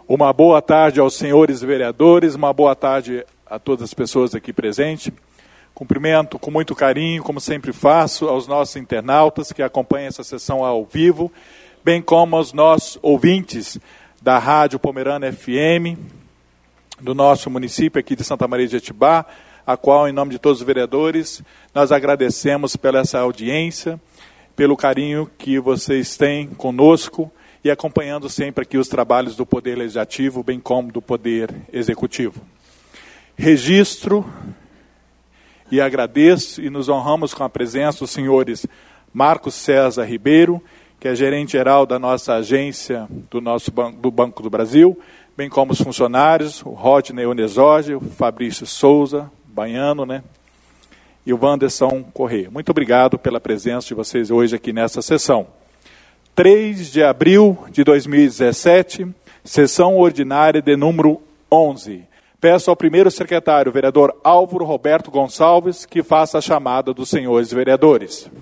Uma boa tarde aos senhores vereadores, uma boa tarde a todas as pessoas aqui presentes. Cumprimento com muito carinho, como sempre faço, aos nossos internautas que acompanham essa sessão ao vivo, bem como aos nossos ouvintes da Rádio Pomerana FM, do nosso município aqui de Santa Maria de Jetibá, a qual, em nome de todos os vereadores, nós agradecemos pela essa audiência, pelo carinho que vocês têm conosco e acompanhando sempre aqui os trabalhos do Poder Legislativo, bem como do Poder Executivo. Registro e agradeço e nos honramos com a presença dos senhores Marcos César Ribeiro, que é gerente-geral da nossa agência do Banco do Brasil, bem como os funcionários, o Rodney Onesógio, o Fabrício Souza, baiano, e o Wanderson Corrêa. Muito obrigado pela presença de vocês hoje aqui nessa sessão. 3 de abril de 2017, sessão ordinária de número 11. Peço ao primeiro secretário, vereador Álvaro Roberto Gonçalves, que faça a chamada dos senhores vereadores.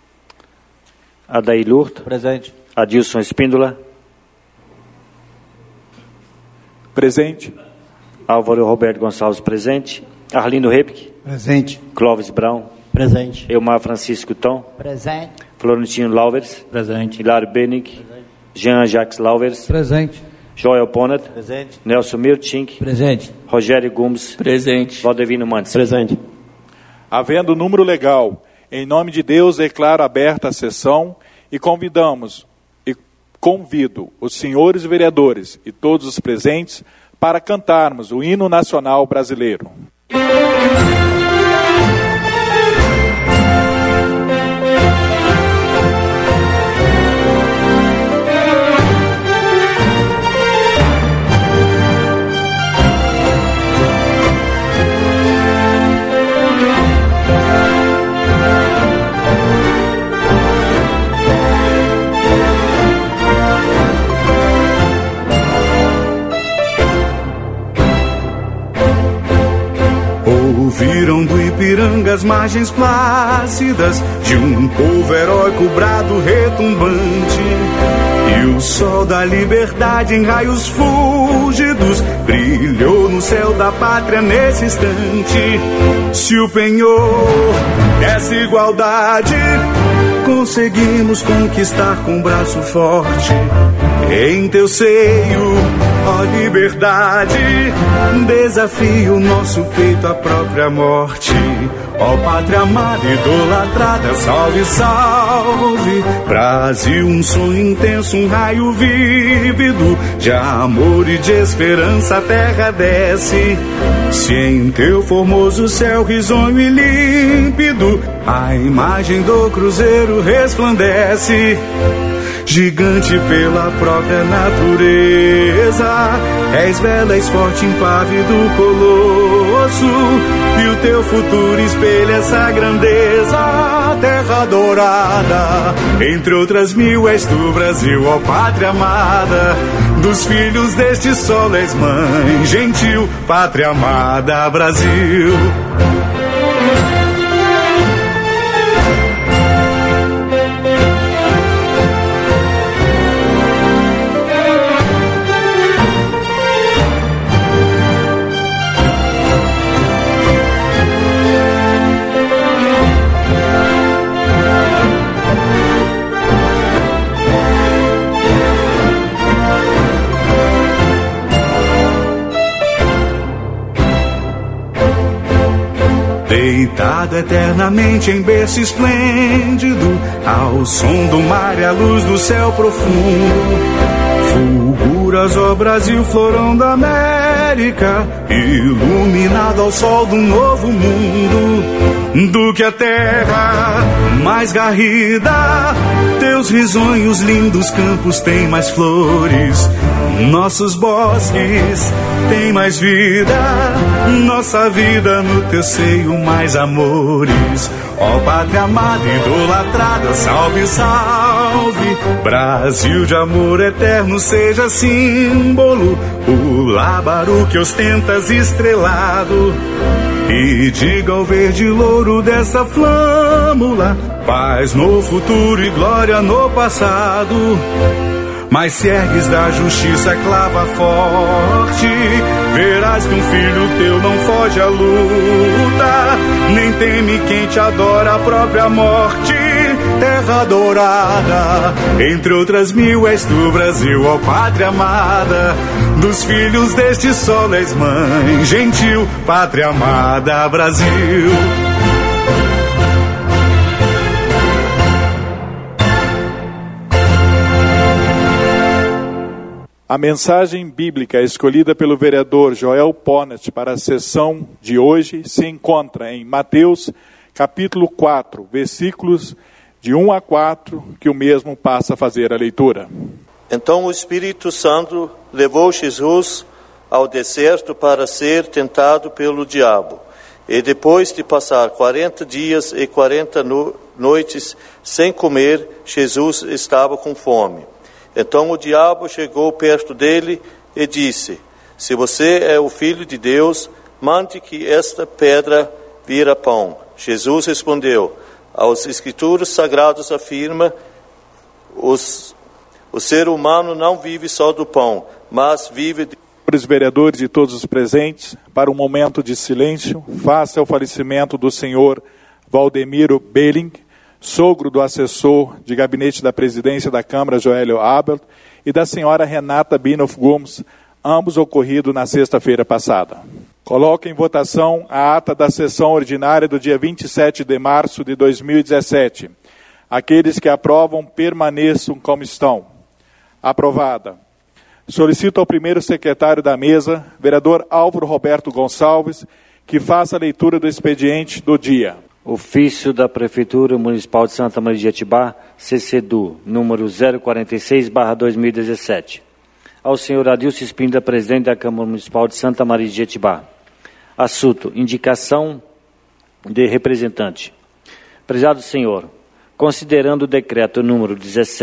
Adair Lourdes. Presente. Adilson Espíndola. Presente. Álvaro Roberto Gonçalves, presente. Arlindo Repic. Presente. Clóvis Brown. Presente. Elmar Francisco Tom. Presente. Florentino Lauvers. Presente. Hilário Benig. Jean-Jacques Lauvers. Presente. Joel Ponat. Presente. Nelson Miltink. Presente. Rogério Gomes. Presente. Valdevino Mantes. Presente. Havendo número legal, em nome de Deus, declaro aberta a sessão e convido os senhores vereadores e todos os presentes para cantarmos o hino nacional brasileiro. Ouviram do Ipiranga as margens plácidas de um povo heróico brado retumbante, e o sol da liberdade em raios fúlgidos brilhou no céu da pátria nesse instante. Se o penhor dessa igualdade conseguimos conquistar com braço forte, em teu seio, ó liberdade, desafia o nosso peito à própria morte. Ó pátria amada, idolatrada, salve, salve. Brasil, um sonho intenso, um raio vívido de amor e de esperança a terra desce. Se em teu formoso céu risonho e límpido a imagem do cruzeiro resplandece, gigante pela própria natureza, és bela, és forte, impávido colosso, e o teu futuro espelha essa grandeza. Terra dourada, entre outras mil, és tu, Brasil, ó pátria amada. Dos filhos deste solo és mãe gentil, pátria amada, Brasil. Deitado eternamente em berço esplêndido, ao som do mar e à luz do céu profundo, fulguras, ó Brasil, florão da América, iluminado ao sol do novo mundo. Do que a terra mais garrida, teus risonhos lindos campos têm mais flores, nossos bosques têm mais vida, nossa vida no teu seio mais amores. Ó pátria amada, idolatrada, salve, salve. Brasil de amor eterno seja símbolo, o lábaro que ostentas estrelado, e diga ao verde louro dessa flâmula, paz no futuro e glória no passado. Mas se ergues da justiça, clava forte, verás que um filho teu não foge à luta, nem teme quem te adora a própria morte. Terra dourada, entre outras mil és tu, Brasil, ó pátria amada. Dos filhos deste sol és mãe, gentil, pátria amada, Brasil. A mensagem bíblica escolhida pelo vereador Joel Ponet para a sessão de hoje se encontra em Mateus, capítulo 4, versículos de 1 a 4, que o mesmo passa a fazer a leitura. Então o Espírito Santo levou Jesus ao deserto para ser tentado pelo diabo. E depois de passar 40 dias e 40 noites sem comer, Jesus estava com fome. Então o diabo chegou perto dele e disse: se você é o Filho de Deus, mande que esta pedra vira pão. Jesus respondeu: as Escrituras Sagradas afirmam: o ser humano não vive só do pão, mas vive de... Os vereadores e todos os presentes, para um momento de silêncio, face ao falecimento do senhor Valdemiro Belling, sogro do assessor de gabinete da presidência da Câmara, Joélio Abel, e da senhora Renata Binoff Gomes, ambos ocorridos na sexta-feira passada. Coloco em votação a ata da sessão ordinária do dia 27 de março de 2017. Aqueles que aprovam, permaneçam como estão. Aprovada. Solicito ao primeiro secretário da mesa, vereador Álvaro Roberto Gonçalves, que faça a leitura do expediente do dia. Ofício da Prefeitura Municipal de Santa Maria de Jetibá, CCDU, número 046/2017. Ao senhor Adilson Espíndola, presidente da Câmara Municipal de Santa Maria de Jetibá. Assunto: indicação de representante. Prezado senhor, considerando o decreto número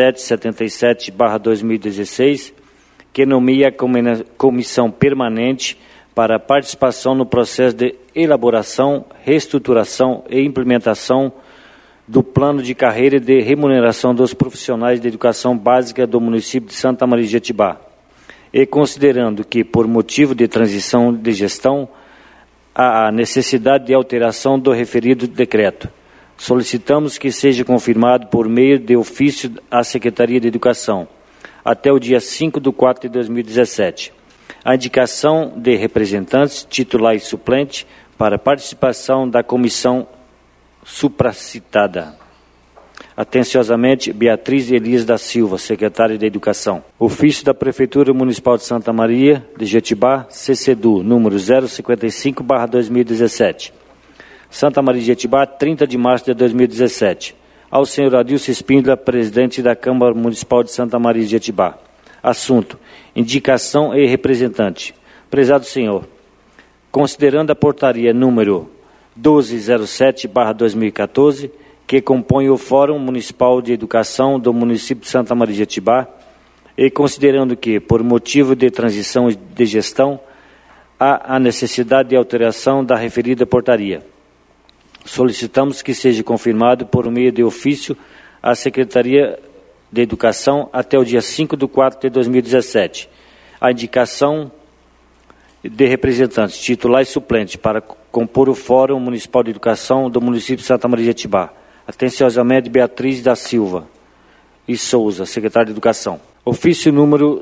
1777/2016, que nomeia a comissão permanente para a participação no processo de elaboração, reestruturação e implementação do plano de carreira e de remuneração dos profissionais de educação básica do município de Santa Maria de Jetibá. E considerando que, por motivo de transição de gestão, há a necessidade de alteração do referido decreto, solicitamos que seja confirmado por meio de ofício à Secretaria de Educação, até o dia 5/4/2017, a indicação de representantes, titular e suplente, para participação da comissão supracitada. Atenciosamente, Beatriz Elias da Silva, secretária de Educação. Ofício da Prefeitura Municipal de Santa Maria de Jetibá, CCDU, número 055/2017. Santa Maria de Jetibá, 30 de março de 2017. Ao senhor Adilson Espíndola, presidente da Câmara Municipal de Santa Maria de Jetibá. Assunto: indicação e representante. Prezado senhor, considerando a portaria número 1207/2014, que compõe o Fórum Municipal de Educação do município de Santa Maria de Jetibá, e considerando que, por motivo de transição de gestão, há a necessidade de alteração da referida portaria, solicitamos que seja confirmado por meio de ofício à Secretaria de Educação até o dia 5/4/2017, a indicação de representantes, titular e suplente, para compor o Fórum Municipal de Educação do município de Santa Maria de Jetibá. Atenciosamente, Beatriz da Silva e Souza, secretária de Educação. Ofício número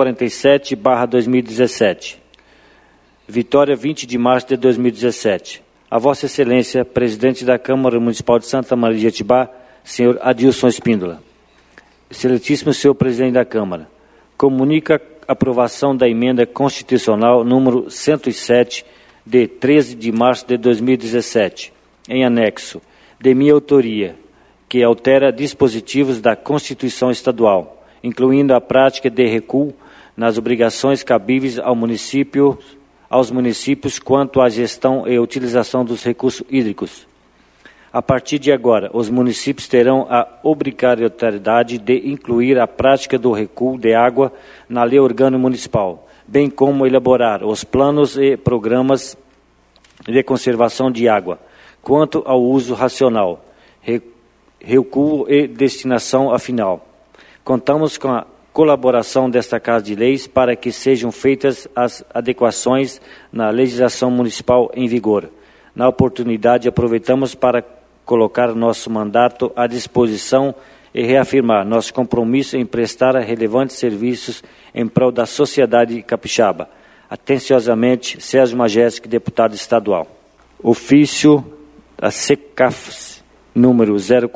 147/2017. Vitória, 20 de março de 2017. A Vossa Excelência, presidente da Câmara Municipal de Santa Maria de Jetibá, senhor Adilson Espíndola. Excelentíssimo senhor presidente da Câmara, comunica a aprovação da emenda constitucional número 107, de 13 de março de 2017, em anexo, de minha autoria, que altera dispositivos da Constituição Estadual, incluindo a prática de recuo nas obrigações cabíveis aos municípios quanto à gestão e utilização dos recursos hídricos. A partir de agora, os municípios terão a obrigatoriedade de incluir a prática do recuo de água na lei orgânica municipal, bem como elaborar os planos e programas de conservação de água, quanto ao uso racional, recuo e destinação final. Contamos com colaboração desta Casa de Leis para que sejam feitas as adequações na legislação municipal em vigor. Na oportunidade, aproveitamos para colocar nosso mandato à disposição e reafirmar nosso compromisso em prestar relevantes serviços em prol da sociedade capixaba. Atenciosamente, Sérgio Majewski, deputado estadual. Ofício da SECAF, número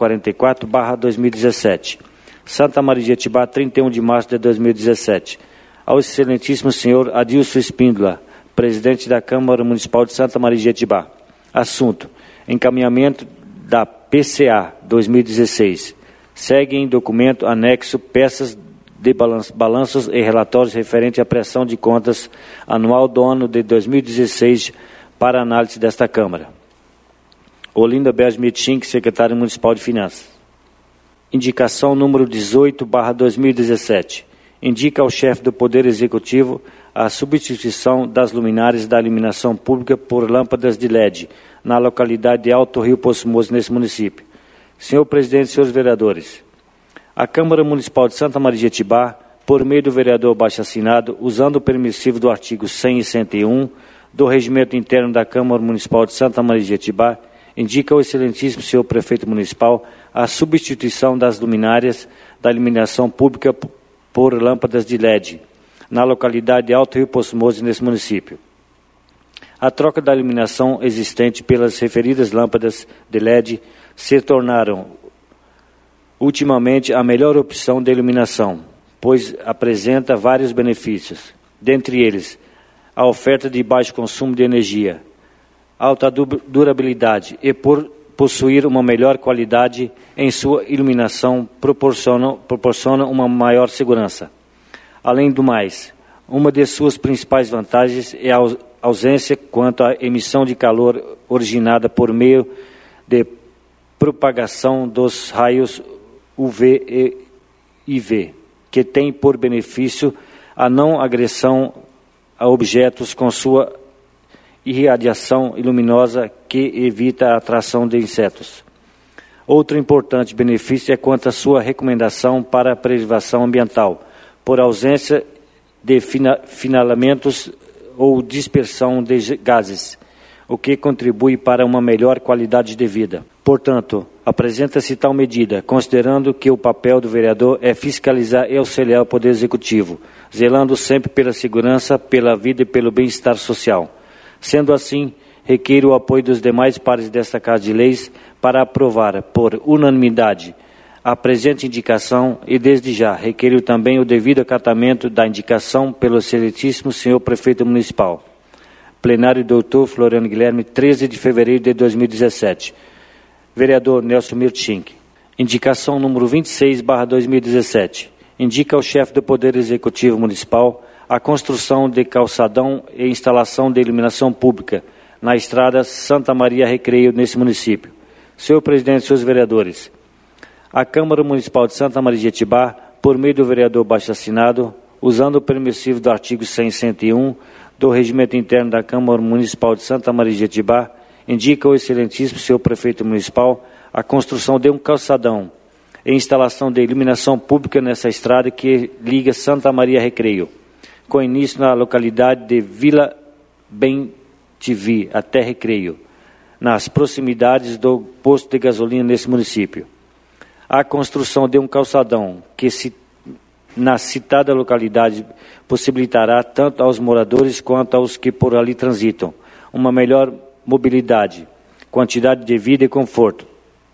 044/2017. Santa Maria de Etibá, 31 de março de 2017. Ao excelentíssimo senhor Adilson Espíndola, presidente da Câmara Municipal de Santa Maria de Etibá. Assunto: encaminhamento da PCA 2016. Segue em documento anexo peças de balanços e relatórios referente à prestação de contas anual do ano de 2016 para análise desta Câmara. Olinda Bergmitschink, secretário municipal de Finanças. Indicação número 18/2017. Indica ao chefe do Poder Executivo a substituição das luminárias da iluminação pública por lâmpadas de LED na localidade de Alto Rio Poço Moço, nesse município. Senhor presidente, senhores vereadores, a Câmara Municipal de Santa Maria de Etibá, por meio do vereador abaixo-assinado, usando o permissivo do artigo 100 e 101 do Regimento Interno da Câmara Municipal de Santa Maria de Etibá, indica ao excelentíssimo senhor prefeito municipal a substituição das luminárias da iluminação pública por lâmpadas de LED na localidade de Alto Rio Poço Moço, nesse município. A troca da iluminação existente pelas referidas lâmpadas de LED se tornaram ultimamente a melhor opção de iluminação, pois apresenta vários benefícios, dentre eles a oferta de baixo consumo de energia, alta durabilidade e por possuir uma melhor qualidade em sua iluminação proporciona uma maior segurança. Além do mais, uma de suas principais vantagens é a ausência quanto à emissão de calor originada por meio de propagação dos raios UV e IV, que tem por benefício a não agressão a objetos com sua irradiação luminosa que evita a atração de insetos. Outro importante benefício é quanto à sua recomendação para a preservação ambiental, por ausência de finalamentos ou dispersão de gases, o que contribui para uma melhor qualidade de vida. Portanto, apresenta-se tal medida, considerando que o papel do vereador é fiscalizar e auxiliar o Poder Executivo, zelando sempre pela segurança, pela vida e pelo bem-estar social. Sendo assim, requer o apoio dos demais pares desta Casa de Leis para aprovar, por unanimidade, a presente indicação e, desde já, requer também o devido acatamento da indicação pelo excelentíssimo senhor prefeito municipal. Plenário doutor Floriano Guilherme, 13 de fevereiro de 2017. Vereador Nelson Mirtschink. Indicação número 26/2017. Indica ao chefe do Poder Executivo Municipal a construção de calçadão e instalação de iluminação pública na estrada Santa Maria Recreio, nesse município. Senhor presidente, senhores vereadores, a Câmara Municipal de Santa Maria de Etibá, por meio do vereador abaixo-assinado, usando o permissivo do artigo 100 e 101 do Regimento Interno da Câmara Municipal de Santa Maria de Etibá, indica ao excelentíssimo senhor prefeito municipal a construção de um calçadão e instalação de iluminação pública nessa estrada que liga Santa Maria Recreio, com início na localidade de Vila Bem-TV até Recreio, nas proximidades do posto de gasolina nesse município. A construção de um calçadão que na citada localidade possibilitará tanto aos moradores quanto aos que por ali transitam uma melhor mobilidade, quantidade de vida e conforto,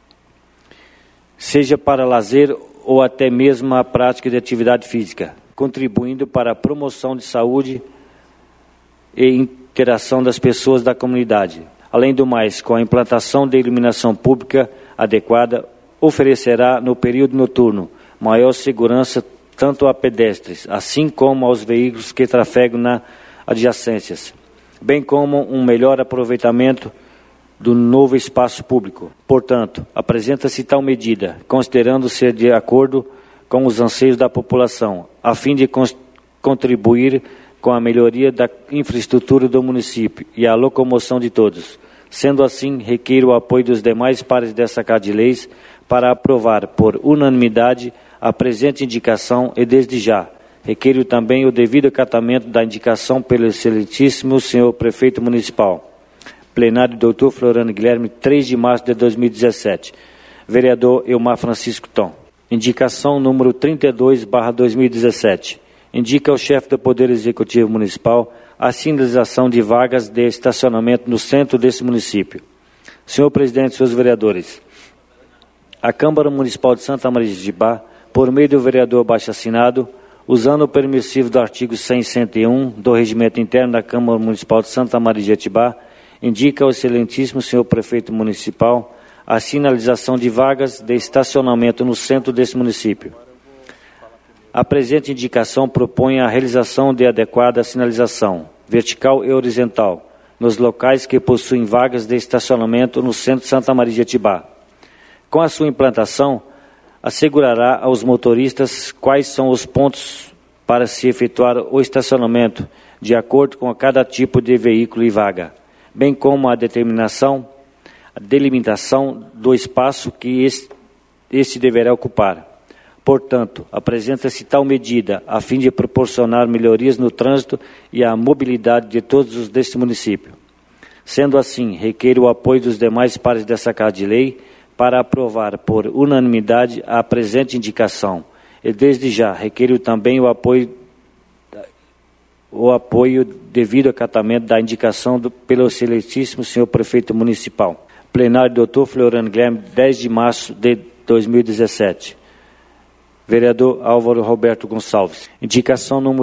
seja para lazer ou até mesmo a prática de atividade física, contribuindo para a promoção de saúde e interação das pessoas da comunidade. Além do mais, com a implantação de iluminação pública adequada, oferecerá no período noturno maior segurança tanto a pedestres, assim como aos veículos que trafegam nas adjacências, bem como um melhor aproveitamento do novo espaço público. Portanto, apresenta-se tal medida, considerando ser de acordo com os anseios da população, a fim de contribuir com a melhoria da infraestrutura do município e a locomoção de todos. Sendo assim, requer o apoio dos demais pares dessa Casa de Leis para aprovar por unanimidade a presente indicação e, desde já, requeiro também o devido acatamento da indicação pelo excelentíssimo senhor prefeito municipal. Plenário Dr. Floriano Guilherme, 3 de março de 2017. Vereador Elmar Francisco Tom. Indicação número 32/2017. Indica ao chefe do Poder Executivo Municipal a sinalização de vagas de estacionamento no centro desse município. Senhor presidente, senhores vereadores, a Câmara Municipal de Santa Maria de Itibá, por meio do vereador abaixo-assinado, usando o permissivo do artigo 101 do Regimento Interno da Câmara Municipal de Santa Maria de Itibá, indica ao excelentíssimo senhor prefeito municipal a sinalização de vagas de estacionamento no centro desse município. A presente indicação propõe a realização de adequada sinalização, vertical e horizontal, nos locais que possuem vagas de estacionamento no centro de Santa Maria de Itibá. Com a sua implantação, assegurará aos motoristas quais são os pontos para se efetuar o estacionamento, de acordo com cada tipo de veículo e vaga, bem como a delimitação do espaço que este deverá ocupar. Portanto, apresenta-se tal medida a fim de proporcionar melhorias no trânsito e a mobilidade de todos os deste município. Sendo assim, requeiro o apoio dos demais pares dessa Casa de Lei para aprovar por unanimidade a presente indicação. E desde já, requeiro também o apoio devido acatamento da indicação pelo excelentíssimo senhor prefeito municipal. Plenário Dr. Floriano Guilherme, 10 de março de 2017. Vereador Álvaro Roberto Gonçalves. Indicação número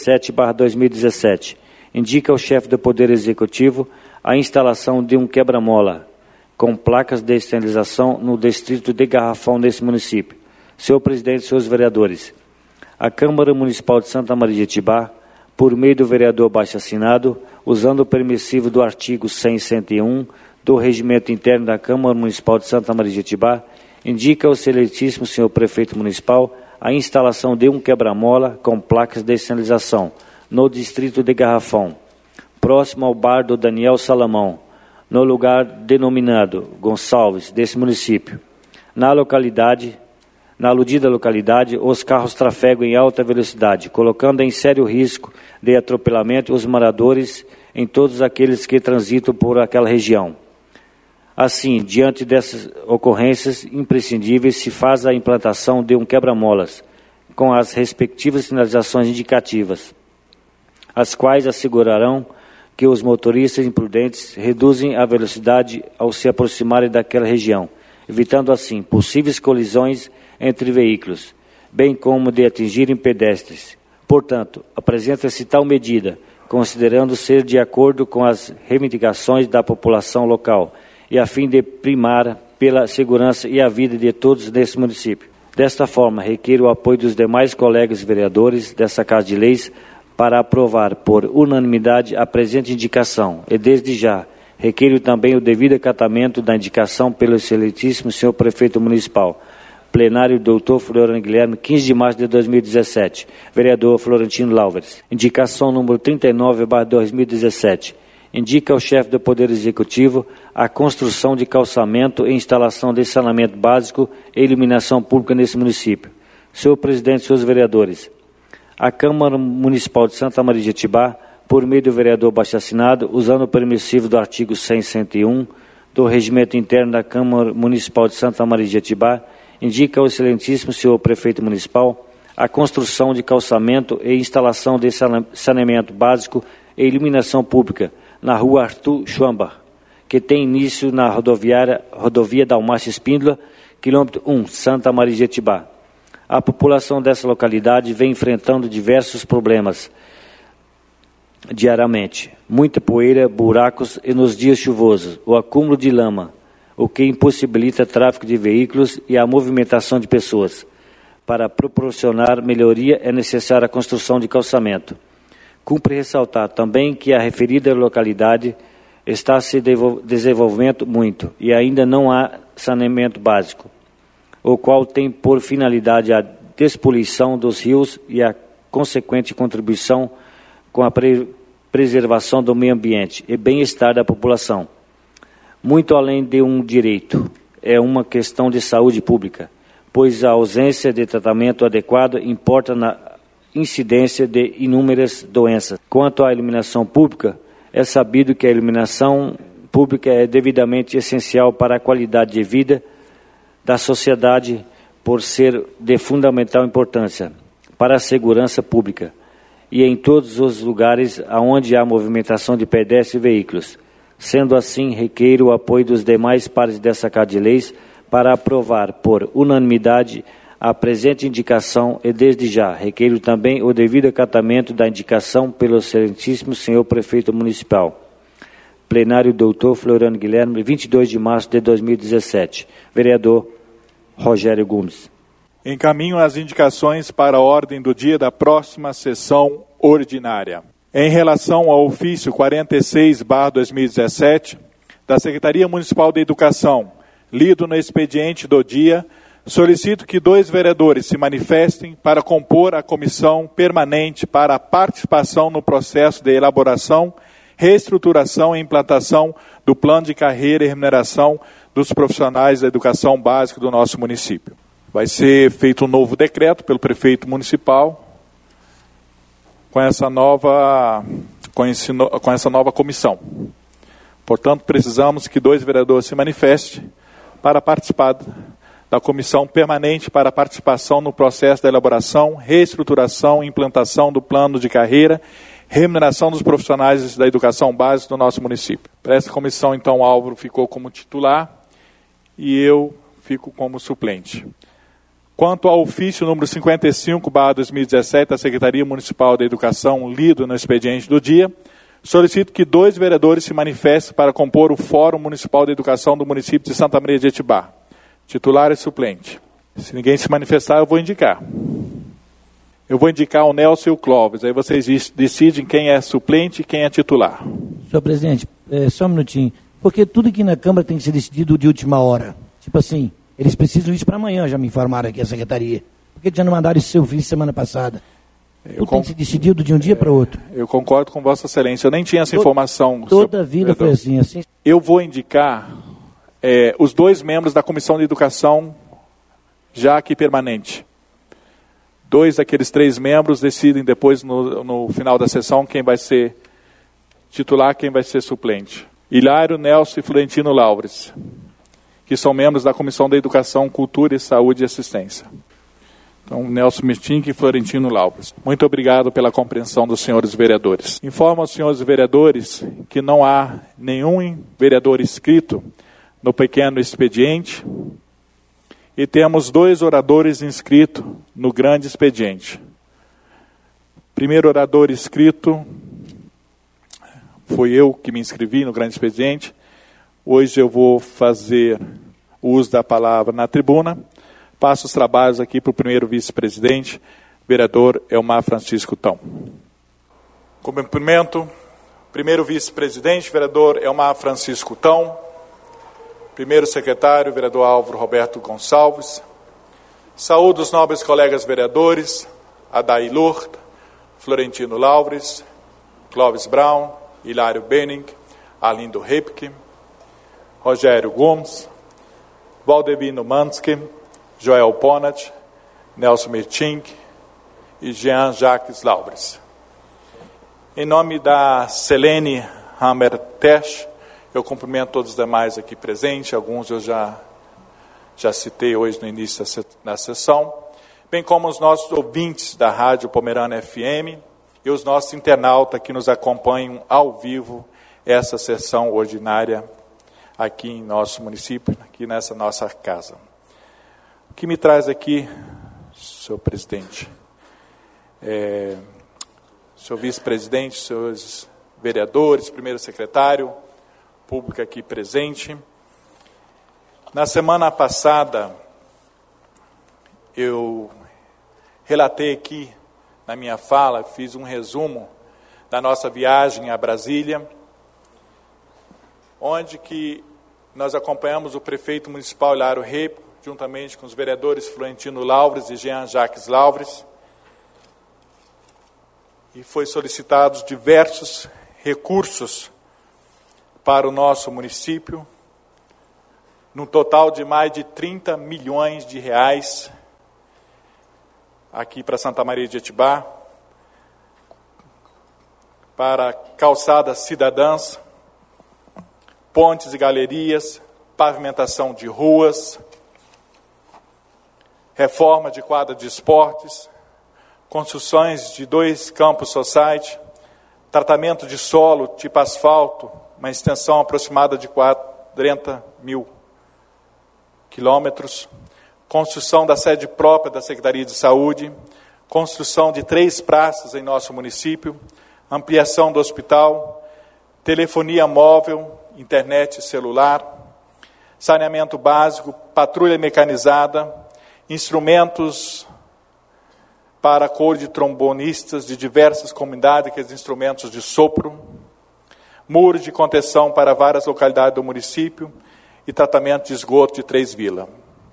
37/2017. Indica ao chefe do Poder Executivo a instalação de um quebra-mola com placas de sinalização no distrito de Garrafão nesse município. Senhor presidente e senhores vereadores, a Câmara Municipal de Santa Maria de Itibá, por meio do vereador abaixo-assinado, usando o permissivo do artigo 101 do Regimento Interno da Câmara Municipal de Santa Maria de Itibá, indica ao excelentíssimo senhor prefeito municipal a instalação de um quebra-mola com placas de sinalização no distrito de Garrafão, próximo ao bar do Daniel Salamão, no lugar denominado Gonçalves, desse município. Na aludida localidade, os carros trafegam em alta velocidade, colocando em sério risco de atropelamento os moradores em todos aqueles que transitam por aquela região. Assim, diante dessas ocorrências imprescindíveis, se faz a implantação de um quebra-molas, com as respectivas sinalizações indicativas, as quais assegurarão que os motoristas imprudentes reduzem a velocidade ao se aproximarem daquela região, evitando assim possíveis colisões entre veículos, bem como de atingirem pedestres. Portanto, apresenta-se tal medida, considerando ser de acordo com as reivindicações da população local, e a fim de primar pela segurança e a vida de todos nesse município. Desta forma, requeiro o apoio dos demais colegas vereadores dessa Casa de Leis para aprovar por unanimidade a presente indicação, e desde já, requeiro também o devido acatamento da indicação pelo excelentíssimo senhor prefeito municipal. Plenário Dr. Floriano Guilherme, 15 de março de 2017. Vereador Florentino Lauveres. Indicação número 39/2017. Indica ao chefe do Poder Executivo a construção de calçamento e instalação de saneamento básico e iluminação pública nesse município. Senhor presidente e senhores vereadores, a Câmara Municipal de Santa Maria de Itibá, por meio do vereador abaixo-assinado, usando o permissivo do artigo 101 do Regimento Interno da Câmara Municipal de Santa Maria de Itibá, indica ao excelentíssimo senhor prefeito municipal a construção de calçamento e instalação de saneamento básico e iluminação pública na rua Arthur Schwamber, que tem início na rodovia Dalmácio Espíndola, quilômetro 1, Santa Maria de Itibá. A população dessa localidade vem enfrentando diversos problemas diariamente. Muita poeira, buracos e, nos dias chuvosos, o acúmulo de lama, o que impossibilita o tráfego de veículos e a movimentação de pessoas. Para proporcionar melhoria, é necessária a construção de calçamento. Cumpre ressaltar também que a referida localidade está se desenvolvendo muito e ainda não há saneamento básico, o qual tem por finalidade a despoluição dos rios e a consequente contribuição com a preservação do meio ambiente e bem-estar da população. Muito além de um direito, é uma questão de saúde pública, pois a ausência de tratamento adequado importa na incidência de inúmeras doenças. Quanto à iluminação pública, é sabido que a iluminação pública é devidamente essencial para a qualidade de vida da sociedade, por ser de fundamental importância para a segurança pública e em todos os lugares onde há movimentação de pedestres e veículos. Sendo assim, requeiro o apoio dos demais pares dessa Casa de Leis para aprovar por unanimidade a presente indicação e, desde já, requeiro também o devido acatamento da indicação pelo excelentíssimo senhor prefeito municipal. Plenário Dr. Floriano Guilherme, 22 de março de 2017. Vereador Rogério Gomes. Encaminho as indicações para a ordem do dia da próxima sessão ordinária. Em relação ao ofício 46/2017 da Secretaria Municipal de Educação, lido no expediente do dia, solicito que 2 vereadores se manifestem para compor a comissão permanente para a participação no processo de elaboração, reestruturação e implantação do plano de carreira e remuneração dos profissionais da educação básica do nosso município. Vai ser feito um novo decreto pelo prefeito municipal com essa nova comissão. Portanto, precisamos que 2 vereadores se manifestem para participar da comissão permanente para a participação no processo da elaboração, reestruturação e implantação do plano de carreira, remuneração dos profissionais da educação básica do nosso município. Para essa comissão, então, Álvaro ficou como titular e eu fico como suplente. Quanto ao ofício número 55/2017 da Secretaria Municipal da Educação, lido no expediente do dia, solicito que 2 vereadores se manifestem para compor o Fórum Municipal de Educação do município de Santa Maria de Etibá. Titular e suplente. Se ninguém se manifestar, eu vou indicar. Eu vou indicar o Nelson e o Clóvis. Aí vocês decidem quem é suplente e quem é titular. Senhor presidente, só um minutinho. Porque tudo aqui na Câmara tem que ser decidido de última hora. Tipo assim, eles precisam disso para amanhã, já me informaram aqui a Secretaria. Por que já não mandaram esse seu ofício semana passada? Tudo tem que ser decidido de um dia para outro. Eu concordo com Vossa Excelência. Eu nem tinha essa informação. Toda a vida foi assim. Eu vou indicar os 2 membros da Comissão de Educação, já aqui permanente. 2 daqueles 3 membros decidem depois, no final da sessão, quem vai ser titular, quem vai ser suplente. Hilário, Nelson e Florentino Laures, que são membros da Comissão da Educação, Cultura, Saúde e Assistência. Então, Nelson Mirtink e Florentino Laures. Muito obrigado pela compreensão dos senhores vereadores. Informo aos senhores vereadores que não há nenhum vereador inscrito no pequeno expediente e temos 2 oradores inscritos no grande expediente. Primeiro orador inscrito foi eu que me inscrevi no grande expediente. Hoje eu vou fazer o uso da palavra na tribuna. Passo os trabalhos aqui para o primeiro vice-presidente, vereador Elmar Francisco Tão. Cumprimento, primeiro vice-presidente, vereador Elmar Francisco Tão. Primeiro secretário, vereador Álvaro Roberto Gonçalves. Saúdo os nobres colegas vereadores, Adair Lourdes, Florentino Laures, Clóvis Brown, Hilário Benning, Arlindo Repke, Rogério Gomes, Valdemiro Mansky, Joel Ponat, Nelson Mirtink e Jean Jacques Laures. Em nome da Selene Hammer-Tesch, eu cumprimento todos os demais aqui presentes, alguns eu já citei hoje no início da sessão, bem como os nossos ouvintes da Rádio Pomerana FM e os nossos internautas que nos acompanham ao vivo essa sessão ordinária aqui em nosso município, aqui nessa nossa casa. O que me traz aqui, senhor presidente, senhor vice-presidente, senhores vereadores, primeiro secretário, público aqui presente. Na semana passada, eu relatei aqui na minha fala, fiz um resumo da nossa viagem a Brasília, onde que nós acompanhamos o prefeito municipal Hilário Repke, juntamente com os vereadores Florentino Laures e Jean Jacques Laures, e foi solicitados diversos recursos para o nosso município, num total de mais de 30 milhões de reais aqui para Santa Maria de Itetibá, para calçadas cidadãs, pontes e galerias, pavimentação de ruas, reforma de quadra de esportes, construções de 2 campos society, tratamento de solo tipo asfalto, uma extensão aproximada de 40 mil quilômetros, construção da sede própria da Secretaria de Saúde, construção de 3 praças em nosso município, ampliação do hospital, telefonia móvel, internet celular, saneamento básico, patrulha mecanizada, instrumentos para cor de trombonistas de diversas comunidades, aqueles instrumentos de sopro, muros de contenção para várias localidades do município e tratamento de esgoto de 3 vilas.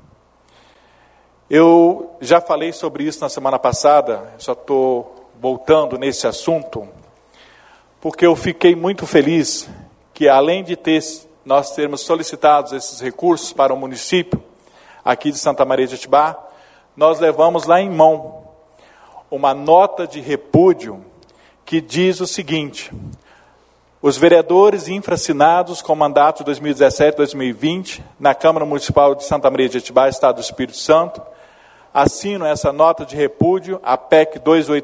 Eu já falei sobre isso na semana passada, só estou voltando nesse assunto, porque eu fiquei muito feliz que, além de nós termos solicitado esses recursos para o município aqui de Santa Maria de Itetibá, nós levamos lá em mão uma nota de repúdio que diz o seguinte: os vereadores infracinados com mandato 2017-2020 na Câmara Municipal de Santa Maria de Itetibá, Estado do Espírito Santo, assinam essa nota de repúdio, a PEC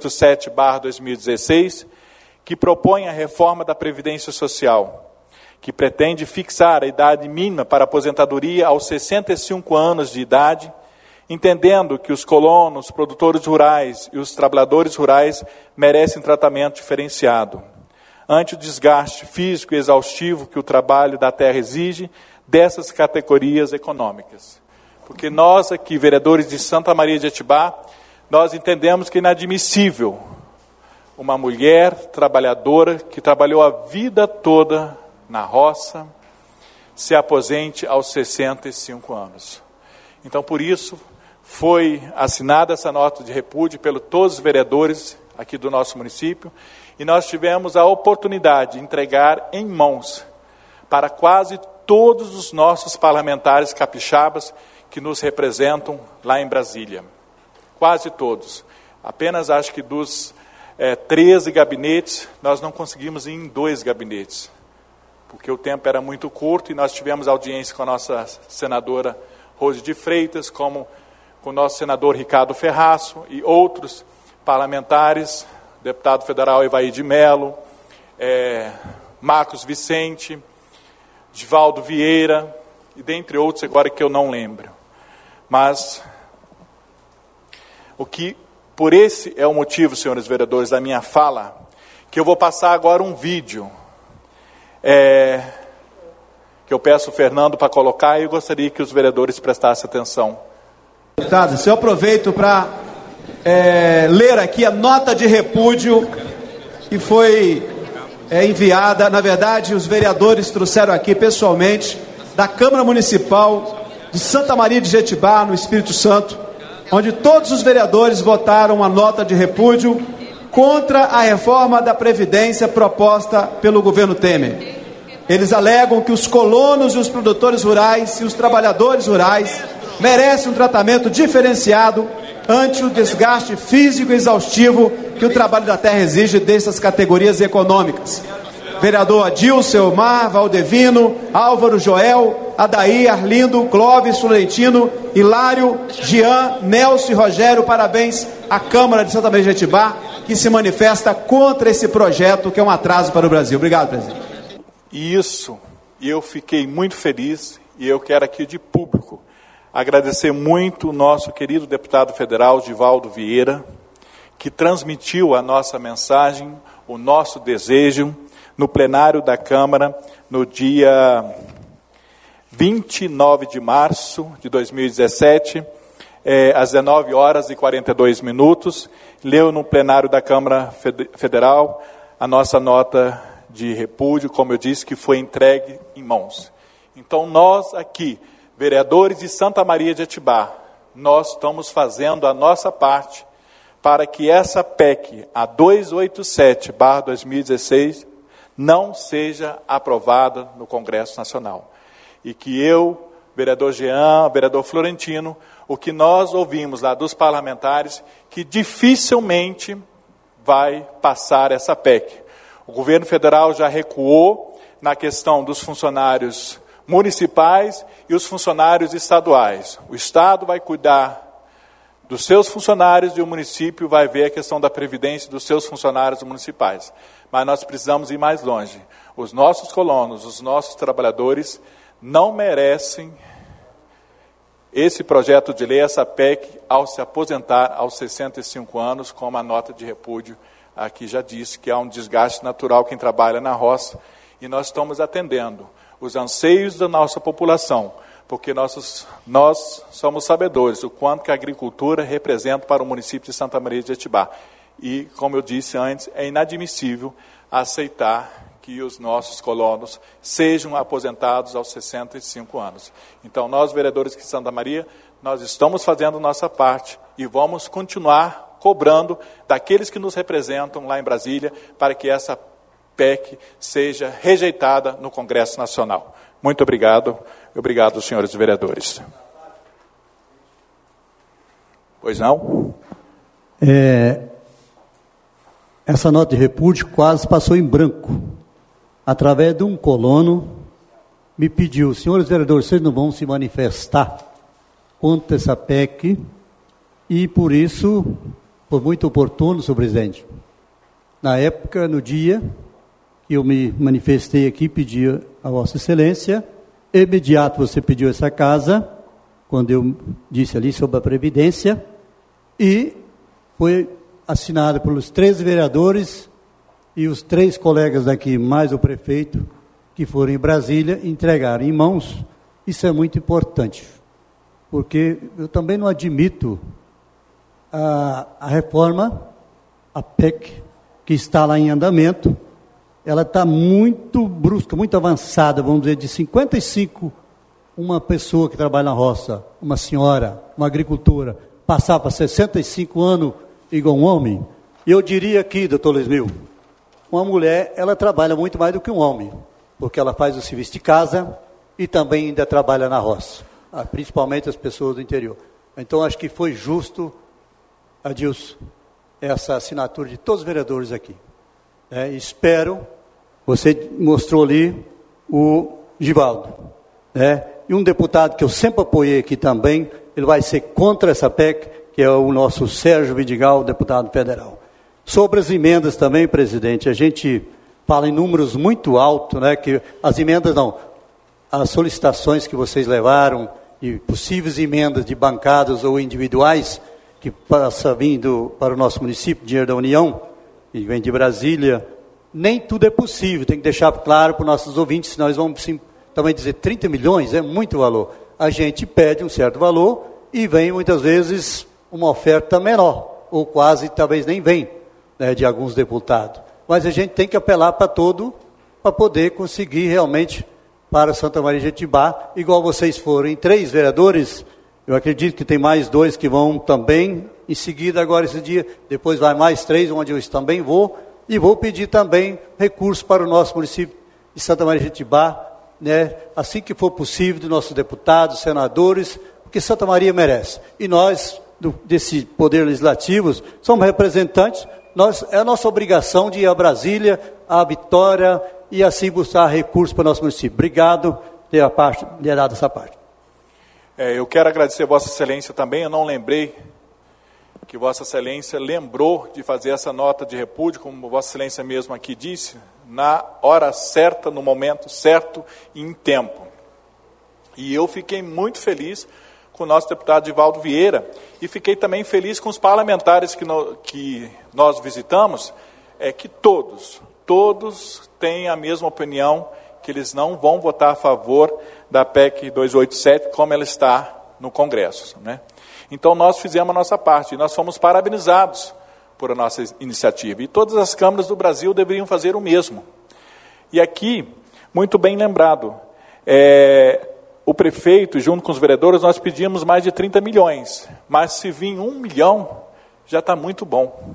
287/2016, que propõe a reforma da Previdência Social, que pretende fixar a idade mínima para aposentadoria aos 65 anos de idade, entendendo que os colonos, produtores rurais e os trabalhadores rurais merecem tratamento diferenciado, ante o desgaste físico e exaustivo que o trabalho da terra exige dessas categorias econômicas. Porque nós aqui, vereadores de Santa Maria de Itetibá, nós entendemos que é inadmissível uma mulher trabalhadora que trabalhou a vida toda na roça se aposente aos 65 anos. Então, por isso, foi assinada essa nota de repúdio pelos todos os vereadores aqui do nosso município, e nós tivemos a oportunidade de entregar em mãos para quase todos os nossos parlamentares capixabas que nos representam lá em Brasília. Quase todos. Apenas acho que dos 13 gabinetes, nós não conseguimos ir em 2 gabinetes, porque o tempo era muito curto, e nós tivemos audiência com a nossa senadora Rose de Freitas, como com o nosso senador Ricardo Ferraço e outros parlamentares, deputado federal Evaí de Mello, Marcos Vicente, Divaldo Vieira, e dentre outros agora que eu não lembro. Mas, por esse é o motivo, senhores vereadores, da minha fala, que eu vou passar agora um vídeo, que eu peço o Fernando para colocar, e eu gostaria que os vereadores prestassem atenção. Deputados, eu aproveito para ler aqui a nota de repúdio que foi enviada. Na verdade, os vereadores trouxeram aqui pessoalmente da Câmara Municipal de Santa Maria de Itetibá, no Espírito Santo, onde todos os vereadores votaram uma nota de repúdio contra a reforma da Previdência proposta pelo governo Temer. Eles alegam que os colonos e os produtores rurais e os trabalhadores rurais merecem um tratamento diferenciado ante o desgaste físico e exaustivo que o trabalho da terra exige dessas categorias econômicas. Vereador Adilson, Elmar, Valdevino, Álvaro, Joel, Adair, Arlindo, Clóvis, Florentino, Hilário, Jean, Nelson e Rogério, parabéns à Câmara de Santa Maria de Itetibá, que se manifesta contra esse projeto, que é um atraso para o Brasil. Obrigado, presidente. Isso, e eu fiquei muito feliz, e eu quero aqui de público agradecer muito o nosso querido deputado federal, Divaldo Vieira, que transmitiu a nossa mensagem, o nosso desejo, no plenário da Câmara, no dia 29 de março de 2017, às 19 horas e 42 minutos, leu no plenário da Câmara Federal a nossa nota de repúdio, como eu disse, que foi entregue em mãos. Então, nós aqui, vereadores de Santa Maria de Itetibá, nós estamos fazendo a nossa parte para que essa PEC, a 287/2016, não seja aprovada no Congresso Nacional. E que eu, vereador Jean, vereador Florentino, o que nós ouvimos lá dos parlamentares, que dificilmente vai passar essa PEC. O governo federal já recuou na questão dos funcionários municipais e os funcionários estaduais. O Estado vai cuidar dos seus funcionários e o município vai ver a questão da previdência dos seus funcionários municipais. Mas nós precisamos ir mais longe. Os nossos colonos, os nossos trabalhadores não merecem esse projeto de lei, essa PEC, ao se aposentar aos 65 anos, como a nota de repúdio aqui já disse, que há um desgaste natural quem trabalha na roça, e nós estamos atendendo os anseios da nossa população, porque nós somos sabedores do quanto que a agricultura representa para o município de Santa Maria de Jetibá. E, como eu disse antes, é inadmissível aceitar que os nossos colonos sejam aposentados aos 65 anos. Então, nós, vereadores de Santa Maria, nós estamos fazendo nossa parte e vamos continuar cobrando daqueles que nos representam lá em Brasília para que essa PEC seja rejeitada no Congresso Nacional. Muito obrigado. Obrigado, senhores vereadores. Pois não? Essa nota de repúdio quase passou em branco. Através de um colono, me pediu: senhores vereadores, vocês não vão se manifestar contra essa PEC? E por isso, foi muito oportuno, senhor presidente. Na época, no dia que eu me manifestei aqui, pedi a Vossa Excelência, imediato você pediu essa casa, quando eu disse ali sobre a Previdência, e foi assinado pelos 13 vereadores e os 3 colegas daqui, mais o prefeito, que foram em Brasília, entregaram em mãos. Isso é muito importante, porque eu também não admito a reforma, a PEC, que está lá em andamento. Ela está muito brusca, muito avançada, vamos dizer, de 55, uma pessoa que trabalha na roça, uma senhora, uma agricultora, passar para 65 anos igual um homem. Eu diria aqui, doutor Lesmil, uma mulher, ela trabalha muito mais do que um homem, porque ela faz o serviço de casa e também ainda trabalha na roça, principalmente as pessoas do interior. Então, acho que foi justo, Adilson, essa assinatura de todos os vereadores aqui. Espero, você mostrou ali o Givaldo, e um deputado que eu sempre apoiei aqui também, ele vai ser contra essa PEC, que é o nosso Sérgio Vidigal, deputado federal. Sobre as emendas também, presidente, a gente fala em números muito altos, que as emendas não, as solicitações que vocês levaram, e possíveis emendas de bancadas ou individuais, que passa vindo para o nosso município, dinheiro da União, e vem de Brasília, nem tudo é possível, tem que deixar claro para os nossos ouvintes, senão nós vamos também dizer 30 milhões, é muito valor. A gente pede um certo valor e vem muitas vezes uma oferta menor, ou quase talvez nem vem, de alguns deputados. Mas a gente tem que apelar para todo, para poder conseguir realmente para Santa Maria de Jetibá, igual vocês foram em 3 vereadores. Eu acredito que tem mais 2 que vão também, em seguida agora esse dia, depois vai mais 3, onde eu também vou, e vou pedir também recursos para o nosso município de Santa Maria de Jetibá, assim que for possível, dos nossos deputados, senadores, porque Santa Maria merece. E nós, desse Poder Legislativo, somos representantes, é a nossa obrigação de ir a Brasília, a Vitória, e assim buscar recursos para o nosso município. Obrigado por ter dado essa parte. Eu quero agradecer a Vossa Excelência também, eu não lembrei que Vossa Excelência lembrou de fazer essa nota de repúdio, como Vossa Excelência mesmo aqui disse, na hora certa, no momento certo e em tempo. E eu fiquei muito feliz com o nosso deputado Givaldo Vieira, e fiquei também feliz com os parlamentares que nós visitamos, que todos têm a mesma opinião, que eles não vão votar a favor da PEC 287, como ela está no Congresso. Então, nós fizemos a nossa parte, e nós fomos parabenizados por a nossa iniciativa. E todas as câmaras do Brasil deveriam fazer o mesmo. E aqui, muito bem lembrado, o prefeito, junto com os vereadores, nós pedimos mais de 30 milhões. Mas se vir 1 milhão, já está muito bom.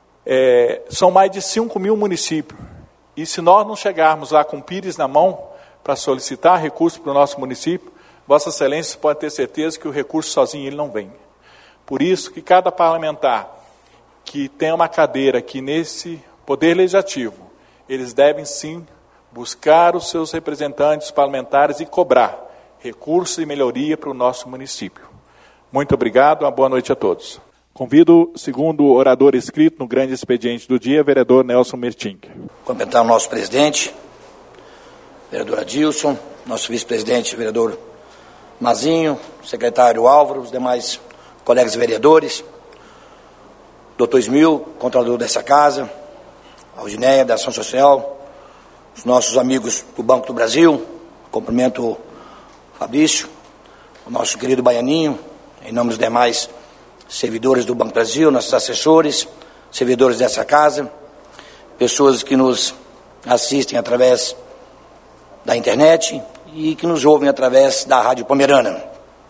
São mais de 5 mil municípios. E se nós não chegarmos lá com o Pires na mão, para solicitar recurso para o nosso município, Vossa Excelência pode ter certeza que o recurso sozinho ele não vem. Por isso que cada parlamentar que tem uma cadeira aqui nesse Poder Legislativo, eles devem sim buscar os seus representantes parlamentares e cobrar recursos e melhoria para o nosso município. Muito obrigado, uma boa noite a todos. Convido o segundo orador inscrito no grande expediente do dia, vereador Nelson Mertinck. Cumprimentar o nosso presidente, vereador Adilson, nosso vice-presidente, vereador Mazinho, secretário Álvaro, os demais colegas vereadores, doutor Ismil, controlador dessa casa, Aldineia, da Ação Social, os nossos amigos do Banco do Brasil, cumprimento o Fabrício, o nosso querido Baianinho, em nome dos demais servidores do Banco do Brasil, nossos assessores, servidores dessa casa, pessoas que nos assistem através da internet e que nos ouvem através da Rádio Pomerana.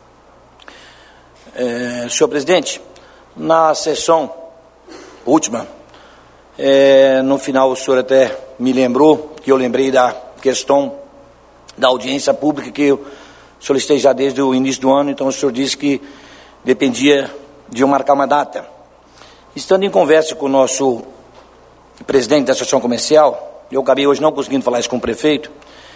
Senhor presidente, na sessão última, no final o senhor até me lembrou, que eu lembrei da questão da audiência pública que eu solicitei já desde o início do ano, então o senhor disse que dependia de eu marcar uma data. Estando em conversa com o nosso presidente da Associação Comercial, eu acabei hoje não conseguindo falar isso com o prefeito,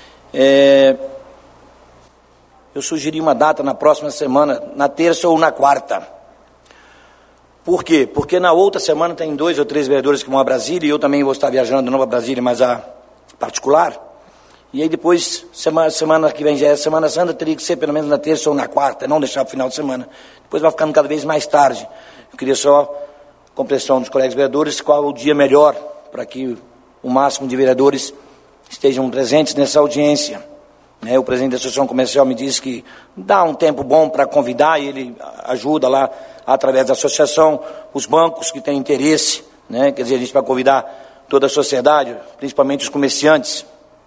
eu sugeri uma data na próxima semana, na terça ou na quarta. Por quê? Porque na outra semana tem 2 ou 3 vereadores que vão a Brasília, e eu também vou estar viajando não a Brasília, mas a particular. E aí depois, semana que vem já é Semana Santa, teria que ser pelo menos na terça ou na quarta, não deixar para o final de semana. Depois vai ficando cada vez mais tarde. Eu queria só compreensão dos colegas vereadores, qual o dia melhor para que o máximo de vereadores estejam presentes nessa audiência. O presidente da Associação Comercial me disse que dá um tempo bom para convidar, e ele ajuda lá, através da associação, os bancos que têm interesse, quer dizer, a gente vai convidar toda a sociedade, principalmente os comerciantes.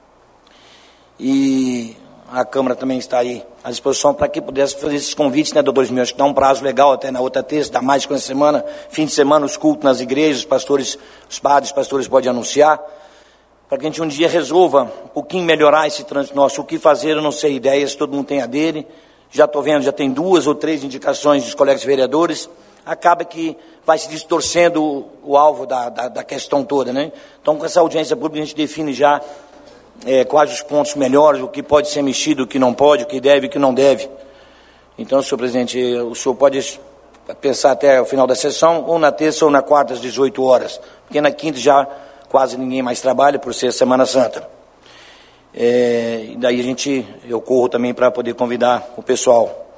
E a Câmara também está aí à disposição para que pudesse fazer esses convites, doutor Ismil? Acho que dá um prazo legal até na outra terça, dá mais de uma semana, fim de semana, os cultos nas igrejas, os pastores, os padres, os pastores podem anunciar, para que a gente um dia resolva um pouquinho melhorar esse trânsito nosso. O que fazer, eu não sei, ideias, todo mundo tem a dele. Já estou vendo, já tem 2 ou 3 indicações dos colegas vereadores. Acaba que vai se distorcendo o alvo da questão toda, Então, com essa audiência pública, a gente define já quais os pontos melhores, o que pode ser mexido, o que não pode, o que deve e o que não deve. Então, senhor presidente, o senhor pode pensar até o final da sessão, ou na terça ou na quarta, às 18 horas, porque na quinta já quase ninguém mais trabalha, por ser Semana Santa. E daí eu corro também para poder convidar o pessoal.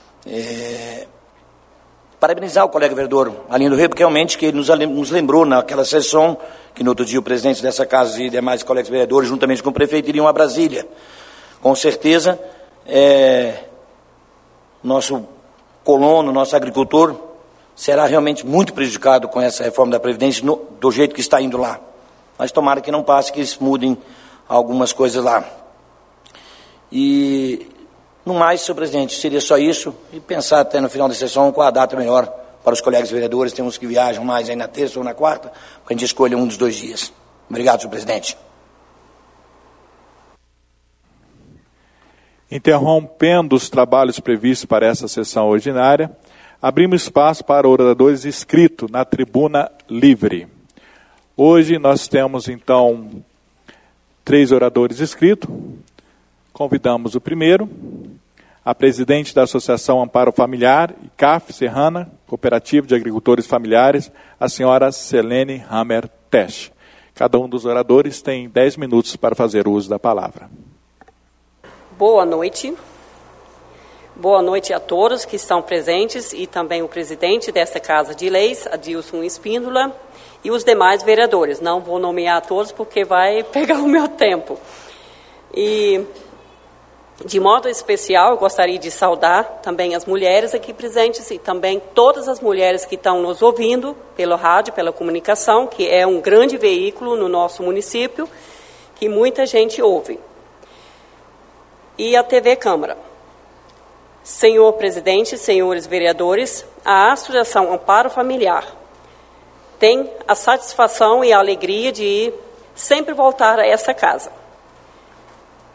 Parabenizar o colega vereador Alinho do Rei, porque realmente que ele nos lembrou naquela sessão, que no outro dia o presidente dessa casa e demais colegas vereadores, juntamente com o prefeito, iriam a Brasília. Com certeza, nosso colono, nosso agricultor, será realmente muito prejudicado com essa reforma da Previdência, do jeito que está indo lá. Mas tomara que não passe, que eles mudem algumas coisas lá. E, no mais, senhor presidente, seria só isso, e pensar até no final da sessão qual a data melhor para os colegas vereadores. Tem uns que viajam mais aí na terça ou na quarta, para a gente escolher um dos 2 dias. Obrigado, senhor presidente. Interrompendo os trabalhos previstos para essa sessão ordinária, abrimos espaço para oradores inscritos na tribuna livre. Hoje nós temos, então, 3 oradores inscritos. Convidamos o primeiro, a presidente da Associação Amparo Familiar e CAF Serrana, Cooperativa de Agricultores Familiares, a senhora Selene Hammer Tesch. Cada um dos oradores tem 10 minutos para fazer uso da palavra. Boa noite. Boa noite a todos que estão presentes e também o presidente desta Casa de Leis, Adilson Espíndola, e os demais vereadores. Não vou nomear todos porque vai pegar o meu tempo. E, de modo especial, eu gostaria de saudar também as mulheres aqui presentes e também todas as mulheres que estão nos ouvindo pelo rádio, pela comunicação, que é um grande veículo no nosso município, que muita gente ouve. E a TV Câmara. Senhor presidente, senhores vereadores, a Associação Amparo Familiar tem a satisfação e a alegria de sempre voltar a essa casa.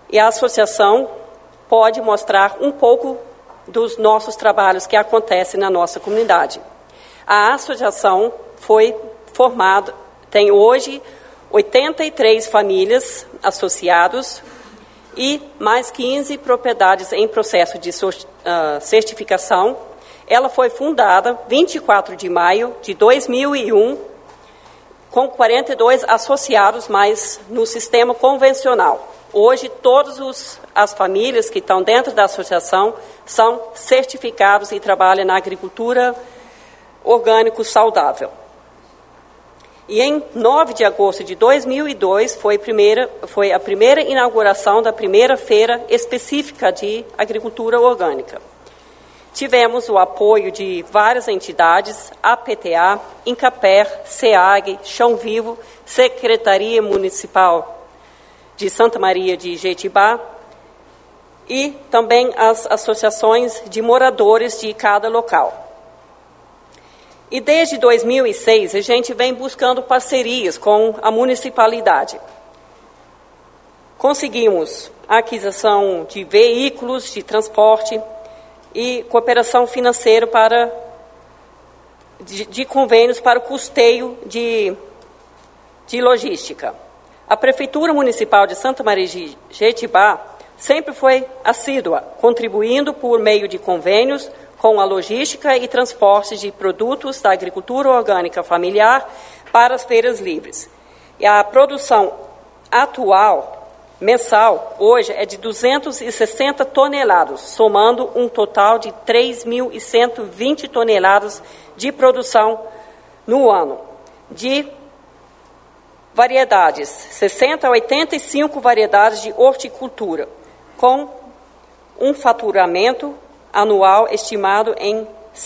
e a associação pode mostrar um pouco dos nossos trabalhos que acontecem na nossa comunidade. A associação foi formada, tem hoje 83 famílias associadas e mais 15 propriedades em processo de certificação. Ela foi fundada 24 de maio de 2001, com 42 associados, mas no sistema convencional. Hoje, todas as famílias que estão dentro da associação são certificados e trabalham na agricultura orgânico saudável. E em 9 de agosto de 2002 foi a primeira inauguração da primeira feira específica de agricultura orgânica. Tivemos o apoio de várias entidades, APTA, Incaper, SEAG, Chão Vivo, Secretaria Municipal de Santa Maria de Jetibá e também as associações de moradores de cada local. E desde 2006 a gente vem buscando parcerias com a municipalidade. Conseguimos a aquisição de veículos de transporte e cooperação financeira de convênios para o custeio de logística. A Prefeitura Municipal de Santa Maria de Jetibá sempre foi assídua, contribuindo por meio de convênios com a logística e transporte de produtos da agricultura orgânica familiar para as feiras livres. E a produção atual, mensal, hoje é de 260 toneladas, somando um total de 3.120 toneladas de produção no ano, de variedades, 60 a 85 variedades de horticultura, com um faturamento anual estimado em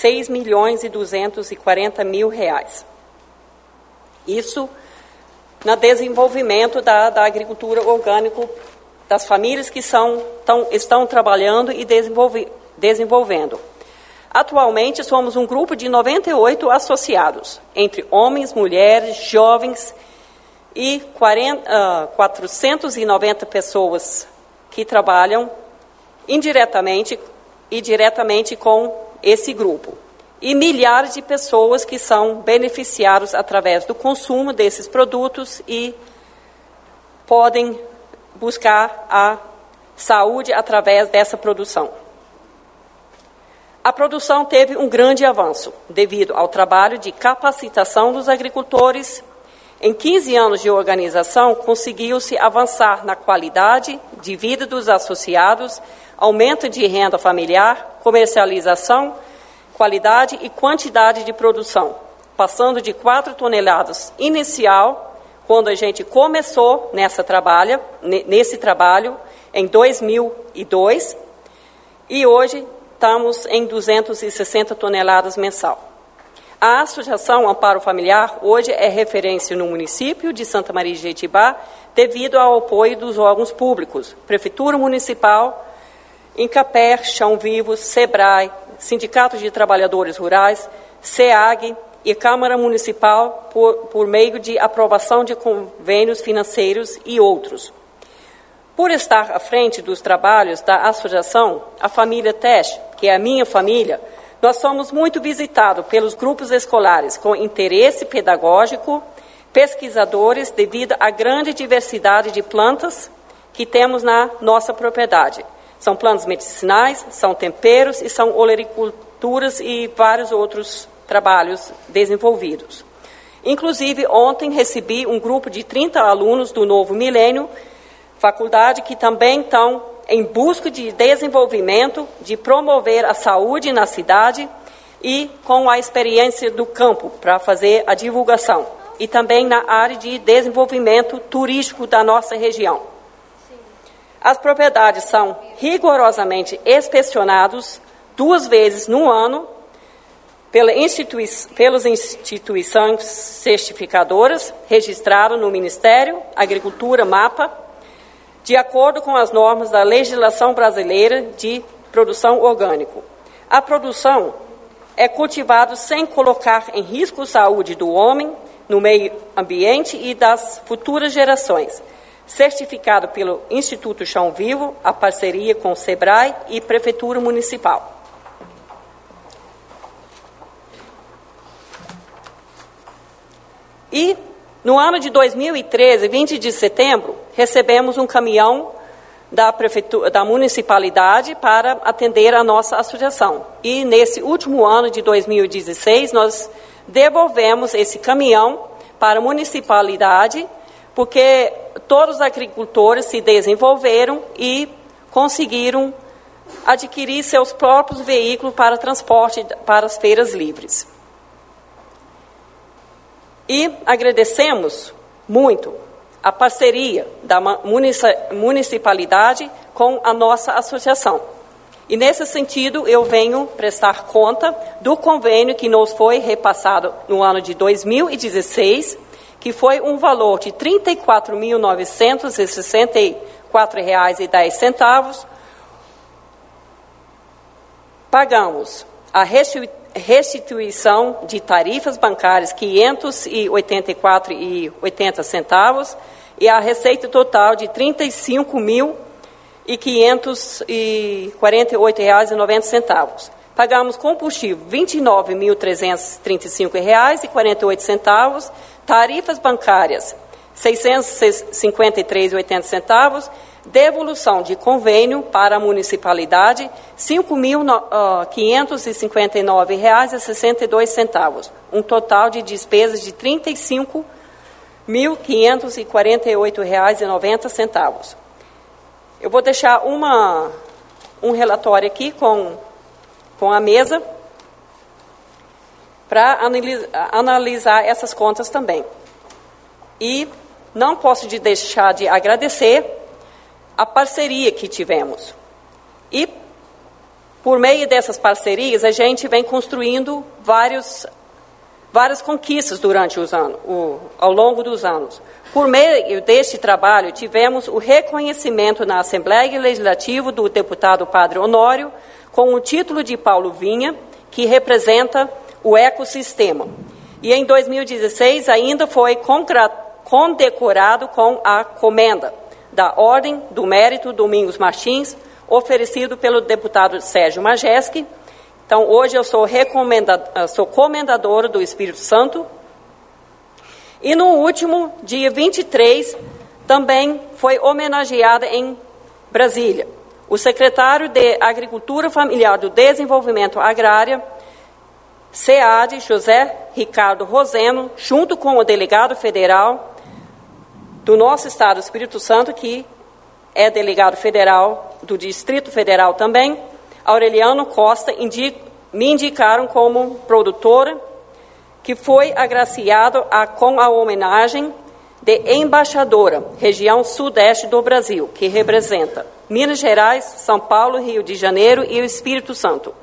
R$6.240.000. Isso no desenvolvimento da agricultura orgânica das famílias que estão trabalhando e desenvolvendo. Atualmente, somos um grupo de 98 associados, entre homens, mulheres, jovens e 490 pessoas que trabalham indiretamente e diretamente com esse grupo. E milhares de pessoas que são beneficiadas através do consumo desses produtos e podem buscar a saúde através dessa produção. A produção teve um grande avanço devido ao trabalho de capacitação dos agricultores. Em 15 anos de organização, conseguiu-se avançar na qualidade de vida dos associados, aumento de renda familiar, comercialização, qualidade e quantidade de produção, passando de 4 toneladas inicial, quando a gente começou nesse trabalho, em 2002, e hoje estamos em 260 toneladas mensal. A Associação Amparo Familiar hoje é referência no município de Santa Maria de Jetibá devido ao apoio dos órgãos públicos, Prefeitura Municipal, Incaper, Chão Vivo, SEBRAE, Sindicato de Trabalhadores Rurais, SEAG e Câmara Municipal por meio de aprovação de convênios financeiros e outros. Por estar à frente dos trabalhos da associação, a família Tesh, que é a minha família, nós somos muito visitados pelos grupos escolares com interesse pedagógico, pesquisadores, devido à grande diversidade de plantas que temos na nossa propriedade. São plantas medicinais, são temperos e são olericulturas e vários outros trabalhos desenvolvidos. Inclusive, ontem recebi um grupo de 30 alunos do Novo Milênio, faculdade que também estão em busca de desenvolvimento, de promover a saúde na cidade e com a experiência do campo para fazer a divulgação. E também na área de desenvolvimento turístico da nossa região. As propriedades são rigorosamente inspecionadas 2 vezes no ano pelas instituições certificadoras registradas no Ministério Agricultura, MAPA, de acordo com as normas da legislação brasileira de produção orgânica. A produção é cultivada sem colocar em risco a saúde do homem, no meio ambiente e das futuras gerações. certificado pelo Instituto Chão Vivo, a parceria com o SEBRAE e Prefeitura Municipal. E, no ano de 2013, 20 de setembro, recebemos um caminhão da municipalidade para atender a nossa associação. E, nesse último ano de 2016, nós devolvemos esse caminhão para a municipalidade, porque todos os agricultores se desenvolveram e conseguiram adquirir seus próprios veículos para transporte para as feiras livres. E agradecemos muito a parceria da municipalidade com a nossa associação. E, nesse sentido, eu venho prestar conta do convênio que nos foi repassado no ano de 2016, que foi um valor de R$ 34.964,10. Pagamos a restituição de tarifas bancárias R$ 584,80 e a receita total de R$ 35.548,90. Pagamos combustível R$ 29.335,48, tarifas bancárias R$ 653,80, devolução de convênio para a municipalidade R$ 5.559,62, um total de despesas de R$ 35.548,90. Eu vou deixar um relatório aqui com a mesa para analisar essas contas também. E não posso deixar de agradecer a parceria que tivemos. E, por meio dessas parcerias, a gente vem construindo várias conquistas durante os anos, ao longo dos anos. Por meio deste trabalho, tivemos o reconhecimento na Assembleia Legislativa do deputado Padre Honório, com o título de Paulo Vinha, que representa o ecossistema. E em 2016 ainda foi condecorado com a comenda da Ordem do Mérito Domingos Martins, oferecido pelo deputado Sérgio Majeski. Então, hoje eu sou comendadora do Espírito Santo. E no último dia 23, também foi homenageada em Brasília o secretário de Agricultura Familiar do Desenvolvimento Agrário, SEAD, José Ricardo Roseno, junto com o delegado federal do nosso estado, Espírito Santo, que é delegado federal do Distrito Federal também, Aureliano Costa, me indicaram como produtora, que foi agraciado com a homenagem de embaixadora, região sudeste do Brasil, que representa Minas Gerais, São Paulo, Rio de Janeiro e o Espírito Santo.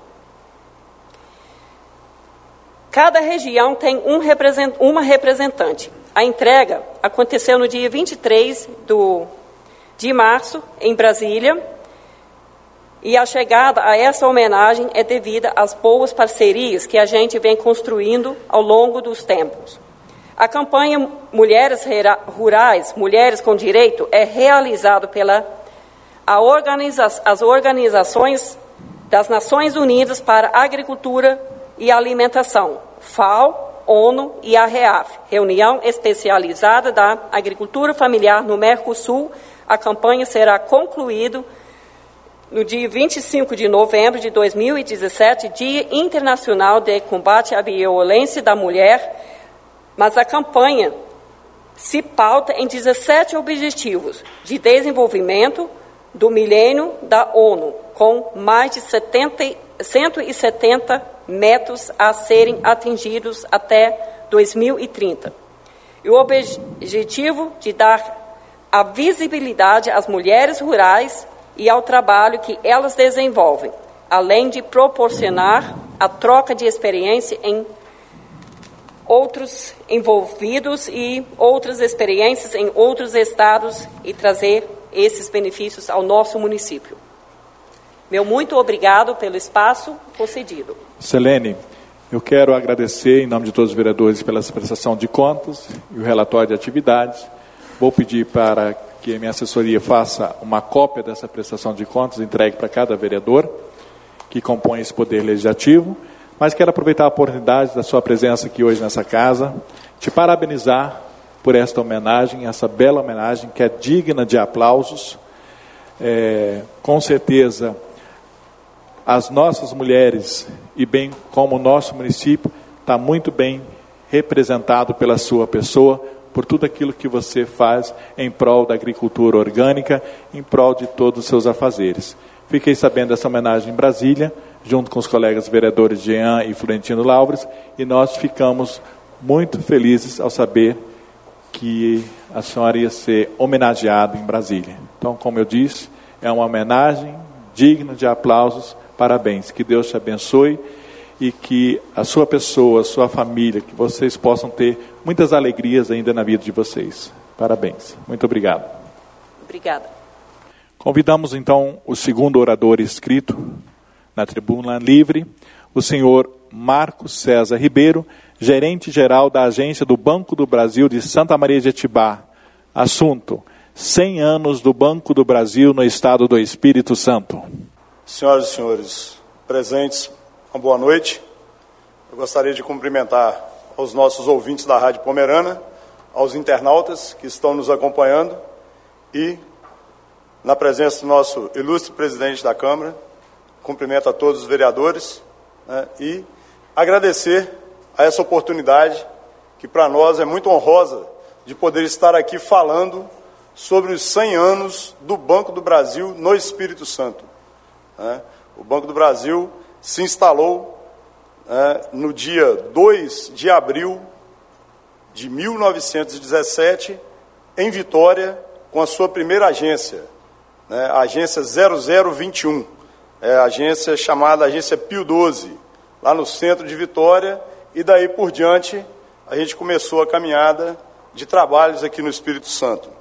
Cada região tem uma representante. A entrega aconteceu no dia 23 de março, em Brasília, e a chegada a essa homenagem é devida às boas parcerias que a gente vem construindo ao longo dos tempos. A campanha Mulheres Rurais, Mulheres com Direito, é realizada as organizações das Nações Unidas para a Agricultura e Alimentação, FAO, ONU e a REAF, Reunião Especializada da Agricultura Familiar no Mercosul. A campanha será concluída no dia 25 de novembro de 2017, Dia Internacional de Combate à Violência da Mulher, mas a campanha se pauta em 17 objetivos de desenvolvimento do milênio da ONU, com mais de 170 metas a serem atingidos até 2030. E o objetivo de dar a visibilidade às mulheres rurais e ao trabalho que elas desenvolvem, além de proporcionar a troca de experiência em outros envolvidos e outras experiências em outros estados e trazer esses benefícios ao nosso município. Meu muito obrigado pelo espaço concedido. Selene, eu quero agradecer em nome de todos os vereadores pela prestação de contas e o relatório de atividades. Vou pedir para que que a minha assessoria faça uma cópia dessa prestação de contas, entregue para cada vereador que compõe esse poder legislativo, mas quero aproveitar a oportunidade da sua presença aqui hoje nessa casa, te parabenizar por esta homenagem, essa bela homenagem que é digna de aplausos. Com certeza, as nossas mulheres, e bem como o nosso município, está muito bem representado pela sua pessoa, por tudo aquilo que você faz em prol da agricultura orgânica, em prol de todos os seus afazeres. Fiquei sabendo dessa homenagem em Brasília, junto com os colegas vereadores Jean e Florentino Laures, e nós ficamos muito felizes ao saber que a senhora ia ser homenageada em Brasília. Então, como eu disse, é uma homenagem digna de aplausos. Parabéns, que Deus te abençoe e que a sua pessoa, a sua família, que vocês possam ter muitas alegrias ainda na vida de vocês. Parabéns. Muito obrigado. Obrigada. Convidamos então o segundo orador inscrito na tribuna livre, o senhor Marcos César Ribeiro, gerente-geral da Agência do Banco do Brasil de Santa Maria de Jetibá. Assunto: 100 anos do Banco do Brasil no estado do Espírito Santo. Senhoras e senhores presentes, uma boa noite. Eu gostaria de cumprimentar aos nossos ouvintes da Rádio Pomerana, aos internautas que estão nos acompanhando e, na presença do nosso ilustre presidente da Câmara, cumprimento a todos os vereadores, e agradecer a essa oportunidade que para nós é muito honrosa de poder estar aqui falando sobre os 100 anos do Banco do Brasil no Espírito Santo. O Banco do Brasil se instalou no dia 2 de abril de 1917 em Vitória com a sua primeira agência, a agência 0021, a agência chamada Agência Pio XII, lá no centro de Vitória, e daí por diante a gente começou a caminhada de trabalhos aqui no Espírito Santo.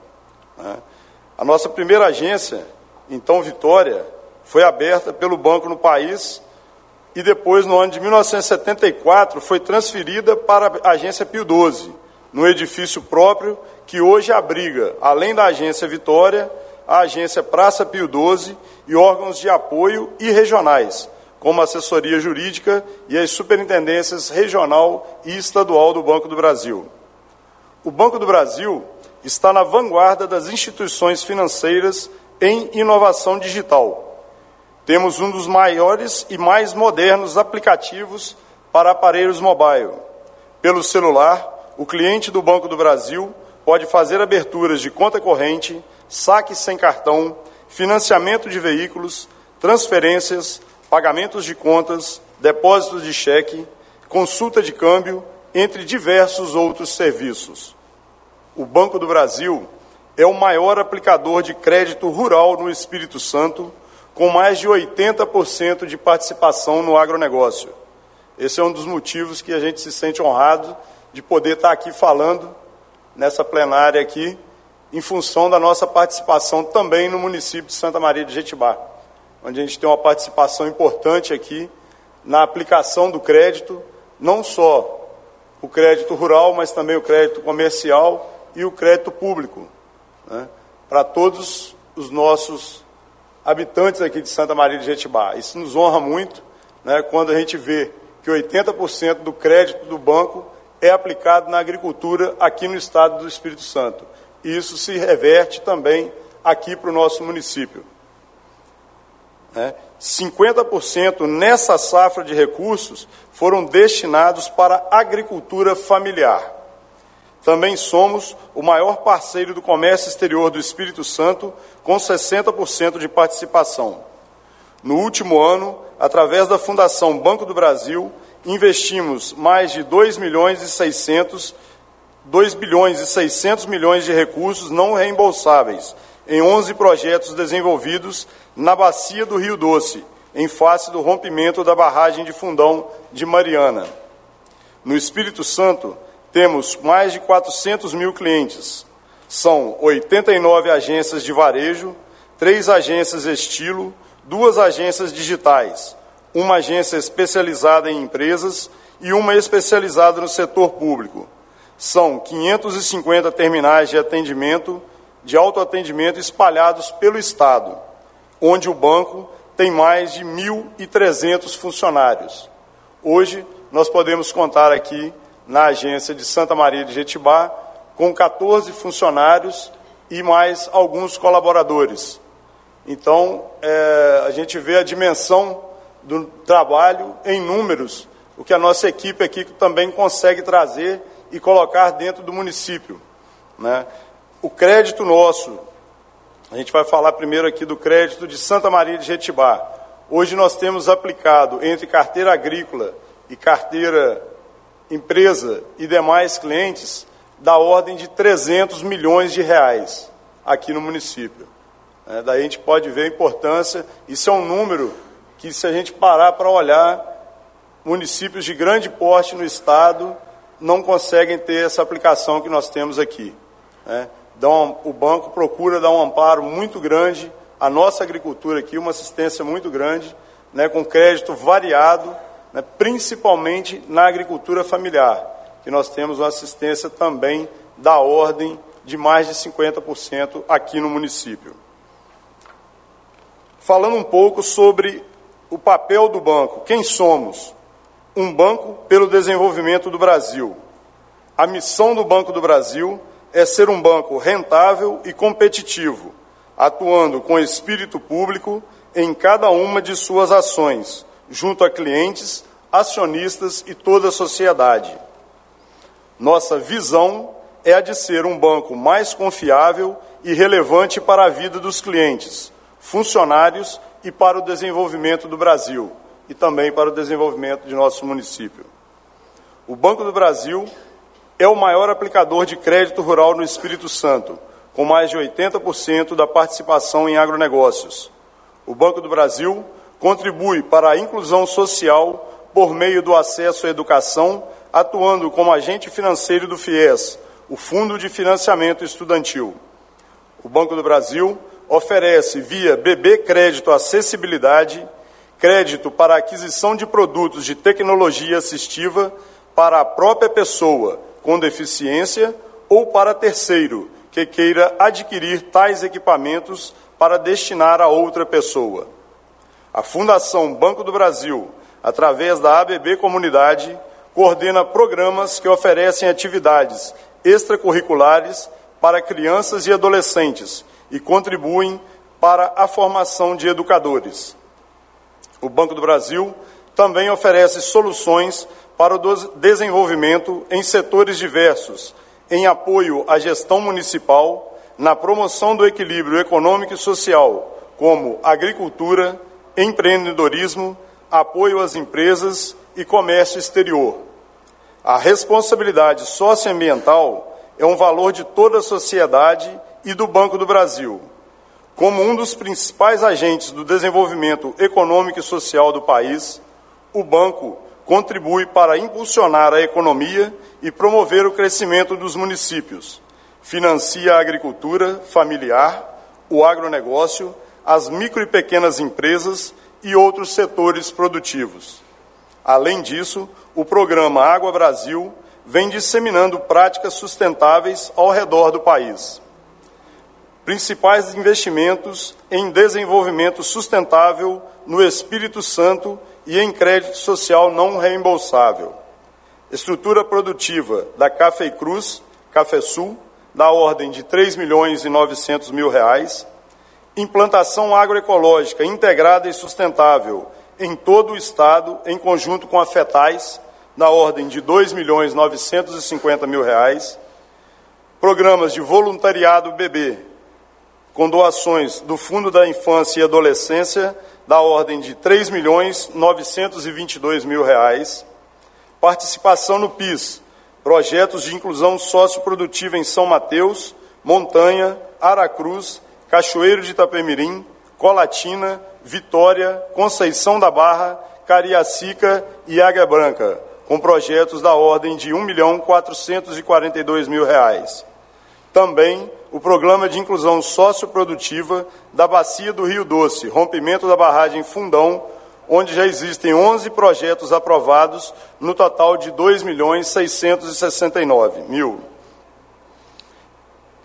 A nossa primeira agência, então Vitória, foi aberta pelo banco no país e depois, no ano de 1974, foi transferida para a Agência Pio XII, num edifício próprio que hoje abriga, além da Agência Vitória, a Agência Praça Pio XII e órgãos de apoio e regionais, como a assessoria jurídica e as superintendências regional e estadual do Banco do Brasil. O Banco do Brasil está na vanguarda das instituições financeiras em inovação digital. Temos um dos maiores e mais modernos aplicativos para aparelhos mobile. Pelo celular, o cliente do Banco do Brasil pode fazer aberturas de conta corrente, saque sem cartão, financiamento de veículos, transferências, pagamentos de contas, depósitos de cheque, consulta de câmbio, entre diversos outros serviços. O Banco do Brasil é o maior aplicador de crédito rural no Espírito Santo, com mais de 80% de participação no agronegócio. Esse é um dos motivos que a gente se sente honrado de poder estar aqui falando nessa plenária aqui, em função da nossa participação também no município de Santa Maria de Jetibá, onde a gente tem uma participação importante aqui na aplicação do crédito, não só o crédito rural, mas também o crédito comercial e o crédito público, para todos os nossos habitantes aqui de Santa Maria de Jetibá. Isso nos honra muito, quando a gente vê que 80% do crédito do banco é aplicado na agricultura aqui no estado do Espírito Santo. E isso se reverte também aqui para o nosso município. 50% nessa safra de recursos foram destinados para a agricultura familiar. Também somos o maior parceiro do comércio exterior do Espírito Santo, com 60% de participação. No último ano, através da Fundação Banco do Brasil, investimos mais de 2 bilhões e 600 milhões de recursos não reembolsáveis em 11 projetos desenvolvidos na Bacia do Rio Doce, em face do rompimento da barragem de Fundão de Mariana. No Espírito Santo, temos mais de 400 mil clientes. São 89 agências de varejo, 3 agências estilo, 2 agências digitais, uma agência especializada em empresas e uma especializada no setor público. São 550 terminais de atendimento de autoatendimento espalhados pelo Estado, onde o banco tem mais de 1.300 funcionários. Hoje, nós podemos contar aqui na agência de Santa Maria de Jetibá com 14 funcionários e mais alguns colaboradores. Então, a gente vê a dimensão do trabalho em números, o que a nossa equipe aqui também consegue trazer e colocar dentro do município, né? O crédito nosso, a gente vai falar primeiro aqui do crédito de Santa Maria de Jetibá. Hoje nós temos aplicado entre carteira agrícola e carteira empresa e demais clientes da ordem de 300 milhões de reais aqui no município. Daí a gente pode ver a importância, isso é um número que, se a gente parar para olhar, municípios de grande porte no estado não conseguem ter essa aplicação que nós temos aqui, né? Então, o banco procura dar um amparo muito grande à nossa agricultura aqui, uma assistência muito grande, né, com crédito variado, né, principalmente na agricultura familiar, que nós temos uma assistência também da ordem de mais de 50% aqui no município. Falando um pouco sobre o papel do banco, quem somos? Um banco pelo desenvolvimento do Brasil. A missão do Banco do Brasil é ser um banco rentável e competitivo, atuando com espírito público em cada uma de suas ações, junto a clientes, acionistas e toda a sociedade. Nossa visão é a de ser um banco mais confiável e relevante para a vida dos clientes, funcionários e para o desenvolvimento do Brasil, e também para o desenvolvimento de nosso município. O Banco do Brasil é o maior aplicador de crédito rural no Espírito Santo, com mais de 80% da participação em agronegócios. O Banco do Brasil contribui para a inclusão social por meio do acesso à educação, atuando como agente financeiro do FIES, o Fundo de Financiamento Estudantil. O Banco do Brasil oferece, via BB Crédito Acessibilidade, crédito para a aquisição de produtos de tecnologia assistiva para a própria pessoa com deficiência ou para terceiro que queira adquirir tais equipamentos para destinar a outra pessoa. A Fundação Banco do Brasil, através da ABB Comunidade, coordena programas que oferecem atividades extracurriculares para crianças e adolescentes e contribuem para a formação de educadores. O Banco do Brasil também oferece soluções para o desenvolvimento em setores diversos, em apoio à gestão municipal, na promoção do equilíbrio econômico e social, como agricultura, empreendedorismo, apoio às empresas e comércio exterior. A responsabilidade socioambiental é um valor de toda a sociedade e do Banco do Brasil. Como um dos principais agentes do desenvolvimento econômico e social do país, o banco contribui para impulsionar a economia e promover o crescimento dos municípios. Financia a agricultura familiar, o agronegócio, as micro e pequenas empresas e outros setores produtivos. Além disso, o programa Água Brasil vem disseminando práticas sustentáveis ao redor do país. Principais investimentos em desenvolvimento sustentável no Espírito Santo e em crédito social não reembolsável. Estrutura produtiva da Caféicruz, Cafésul, da ordem de R$ 3.900.000. Implantação agroecológica integrada e sustentável em todo o Estado, em conjunto com a FETAIS, da ordem de R$ 2.950.000. Programas de voluntariado bebê, com doações do Fundo da Infância e Adolescência, da ordem de R$ 3.922.000. Participação no PIS, projetos de inclusão socioprodutiva em São Mateus, Montanha, Aracruz, Cachoeiro de Itapemirim, Colatina, Vitória, Conceição da Barra, Cariacica e Águia Branca, com projetos da ordem de R$ 1.442.000. Também o Programa de Inclusão Socioprodutiva da Bacia do Rio Doce, rompimento da barragem Fundão, onde já existem 11 projetos aprovados, no total de R$ 2.669.000.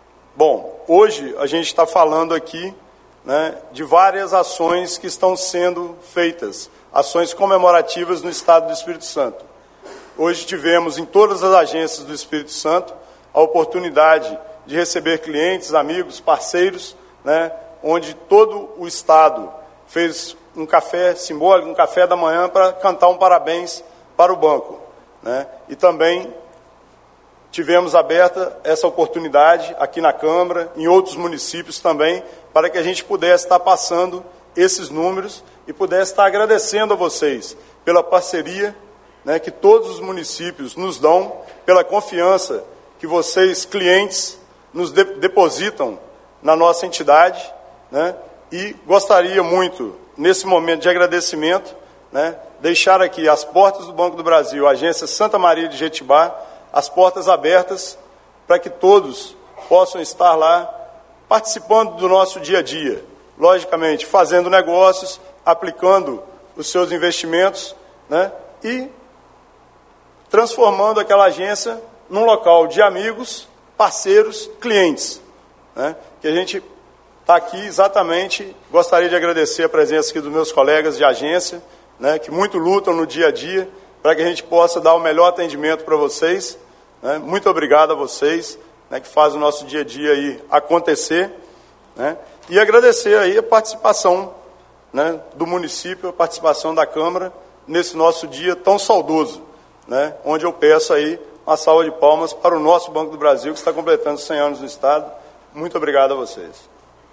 Bom, hoje a gente está falando aqui, né, de várias ações que estão sendo feitas, ações comemorativas no Estado do Espírito Santo. Hoje tivemos em todas as agências do Espírito Santo a oportunidade de receber clientes, amigos, parceiros, né, onde todo o Estado fez um café simbólico, um café da manhã para cantar um parabéns para o banco, né? E também tivemos aberta essa oportunidade aqui na Câmara, em outros municípios também, para que a gente pudesse estar passando esses números e pudesse estar agradecendo a vocês pela parceria, né, que todos os municípios nos dão, pela confiança que vocês, clientes, nos depositam na nossa entidade, né? E gostaria muito, nesse momento de agradecimento, né, deixar aqui as portas do Banco do Brasil, a agência Santa Maria de Jetibá, as portas abertas para que todos possam estar lá participando do nosso dia a dia. Logicamente, fazendo negócios, aplicando os seus investimentos, né, e transformando aquela agência num local de amigos, parceiros, clientes, né, que a gente está aqui exatamente. Gostaria de agradecer a presença aqui dos meus colegas de agência, né, que muito lutam no dia a dia para que a gente possa dar o melhor atendimento para vocês, né. Muito obrigado a vocês, né, que fazem o nosso dia a dia aí acontecer, né, e agradecer aí a participação, né, do município, a participação da Câmara nesse nosso dia tão saudoso, né, onde eu peço aí uma salva de palmas para o nosso Banco do Brasil, que está completando 100 anos no Estado. Muito obrigado a vocês.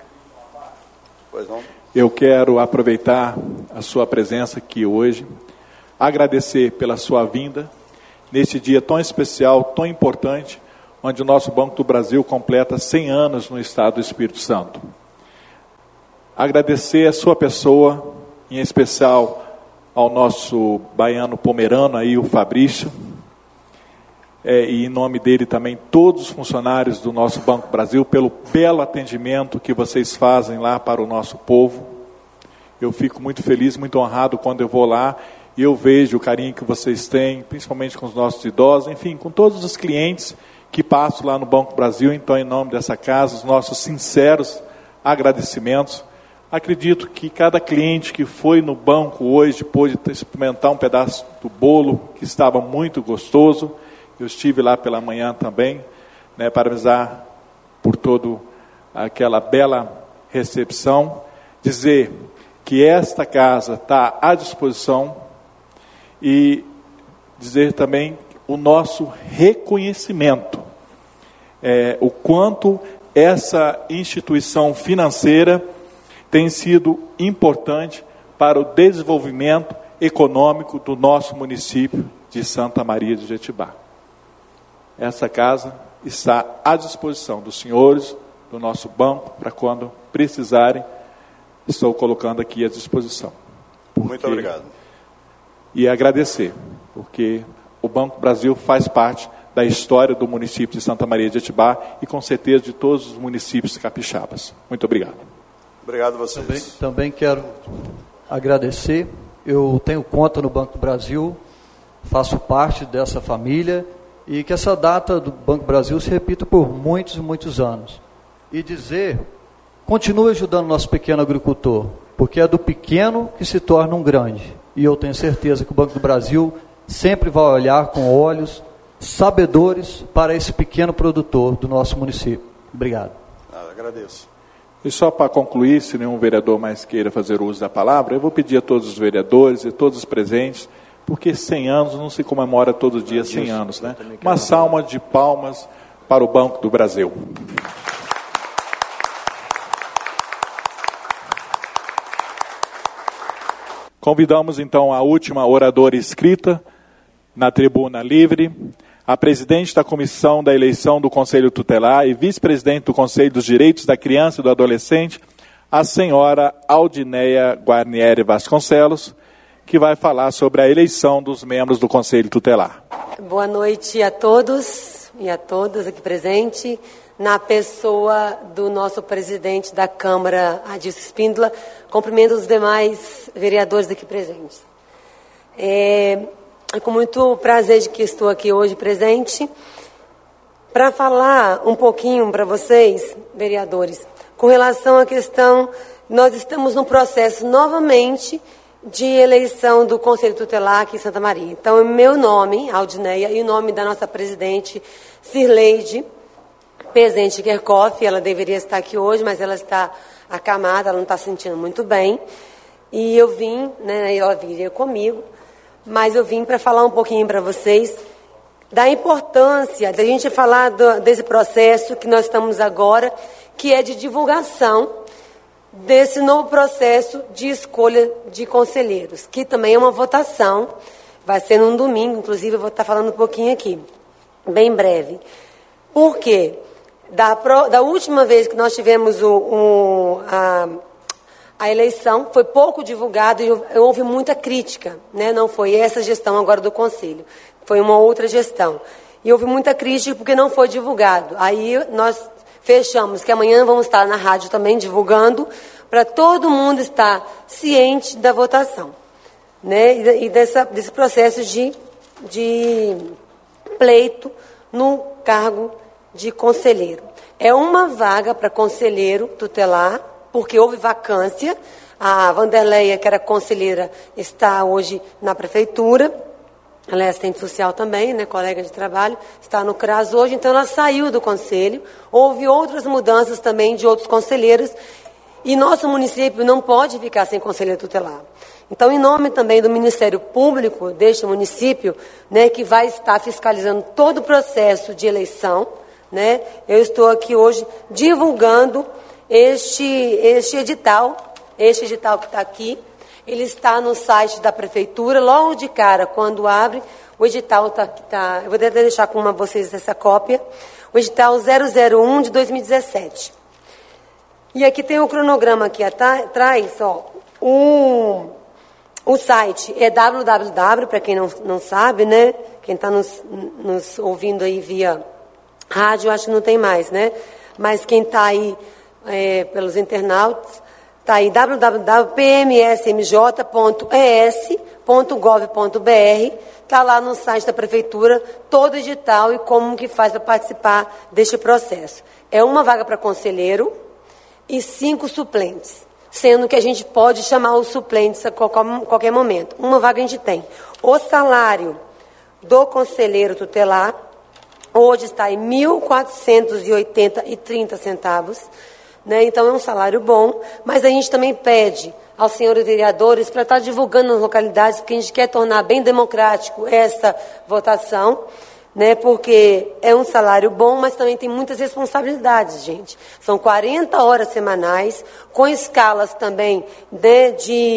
Pois não? Eu quero aproveitar a sua presença aqui hoje, agradecer pela sua vinda, neste dia tão especial, tão importante, onde o nosso Banco do Brasil completa 100 anos no Estado do Espírito Santo. Agradecer a sua pessoa, em especial ao nosso baiano pomerano, aí, o Fabrício, e em nome dele também todos os funcionários do nosso Banco do Brasil, pelo belo atendimento que vocês fazem lá para o nosso povo. Eu fico muito feliz, muito honrado quando eu vou lá e eu vejo o carinho que vocês têm, principalmente com os nossos idosos, enfim, com todos os clientes que passam lá no Banco do Brasil. Então, em nome dessa casa, os nossos sinceros agradecimentos. Acredito que cada cliente que foi no banco hoje pôde experimentar um pedaço do bolo que estava muito gostoso. Eu estive lá pela manhã também, né, parabenizar por toda aquela bela recepção, dizer que esta casa está à disposição e dizer também o nosso reconhecimento, o quanto essa instituição financeira tem sido importante para o desenvolvimento econômico do nosso município de Santa Maria de Jetibá. Essa casa está à disposição dos senhores, do nosso banco, para quando precisarem, estou colocando aqui à disposição. Muito obrigado. E agradecer, porque o Banco do Brasil faz parte da história do município de Santa Maria de Jetibá e com certeza de todos os municípios capixabas. Muito obrigado. Obrigado a vocês. Também quero agradecer. Eu tenho conta no Banco do Brasil, faço parte dessa família, e que essa data do Banco do Brasil se repita por muitos e muitos anos. E dizer, continue ajudando o nosso pequeno agricultor, porque é do pequeno que se torna um grande. E eu tenho certeza que o Banco do Brasil sempre vai olhar com olhos sabedores para esse pequeno produtor do nosso município. Obrigado. Agradeço. E só para concluir, se nenhum vereador mais queira fazer uso da palavra, eu vou pedir a todos os vereadores e todos os presentes, porque 100 anos não se comemora todo dia 100 anos, né? Uma salva de palmas para o Banco do Brasil. Convidamos então a última oradora inscrita na tribuna livre, a presidente da Comissão da Eleição do Conselho Tutelar e vice-presidente do Conselho dos Direitos da Criança e do Adolescente, a senhora Aldineia Guarnieri Vasconcelos, que vai falar sobre a eleição dos membros do Conselho Tutelar. Boa noite a todos e a todas aqui presentes, na pessoa do nosso presidente da Câmara, Adilson Espíndola. Cumprimento os demais vereadores aqui presentes. É com muito prazer de que estou aqui hoje presente para falar um pouquinho para vocês, vereadores, com relação à questão, nós estamos no processo novamente de eleição do Conselho Tutelar aqui em Santa Maria. Então, meu nome, Aldineia, e o nome da nossa presidente, Cirleide Pezente Kerkhoff, ela deveria estar aqui hoje, mas ela está acamada, ela não está se sentindo muito bem. E eu vim, né, ela viria comigo, mas eu vim para falar um pouquinho para vocês da importância da gente falar desse processo que nós estamos agora, que é de divulgação desse novo processo de escolha de conselheiros, que também é uma votação, vai ser num domingo, inclusive eu vou estar falando um pouquinho aqui, bem breve. Por quê? Da última vez que nós tivemos a eleição, foi pouco divulgado e houve muita crítica, né? Não foi essa gestão agora do Conselho, foi uma outra gestão. E houve muita crítica porque não foi divulgado. Aí nós fechamos que amanhã vamos estar na rádio também divulgando, para todo mundo estar ciente da votação, né? E desse processo de pleito no cargo de conselheiro. É uma vaga para conselheiro tutelar, porque houve vacância. A Vanderleia, que era conselheira, está hoje na prefeitura. Ela é assistente social também, né, colega de trabalho, está no CRAS hoje, então ela saiu do conselho. Houve outras mudanças também de outros conselheiros, e nosso município não pode ficar sem conselheiro tutelar. Então, em nome também do Ministério Público deste município, né, que vai estar fiscalizando todo o processo de eleição, né, eu estou aqui hoje divulgando este edital que está aqui. Ele está no site da prefeitura, logo de cara, quando abre, o edital está eu vou deixar com vocês essa cópia, o edital 001 de 2017. E aqui tem o cronograma aqui atrás, ó, o site é www, para quem não sabe, né, quem está nos ouvindo aí via rádio, acho que não tem mais, né, mas quem está aí pelos internautas, está aí www.pmsmj.es.gov.br, está lá no site da prefeitura, todo edital e como que faz para participar deste processo. É uma vaga para conselheiro e 5 suplentes, sendo que a gente pode chamar os suplentes a qualquer momento. Uma vaga a gente tem. O salário do conselheiro tutelar hoje está em R$ 1.480,30, né? Então é um salário bom, mas a gente também pede aos senhores vereadores para estar divulgando nas localidades, porque a gente quer tornar bem democrático essa votação, né? Porque é um salário bom, mas também tem muitas responsabilidades, gente. São 40 horas semanais, com escalas também, né,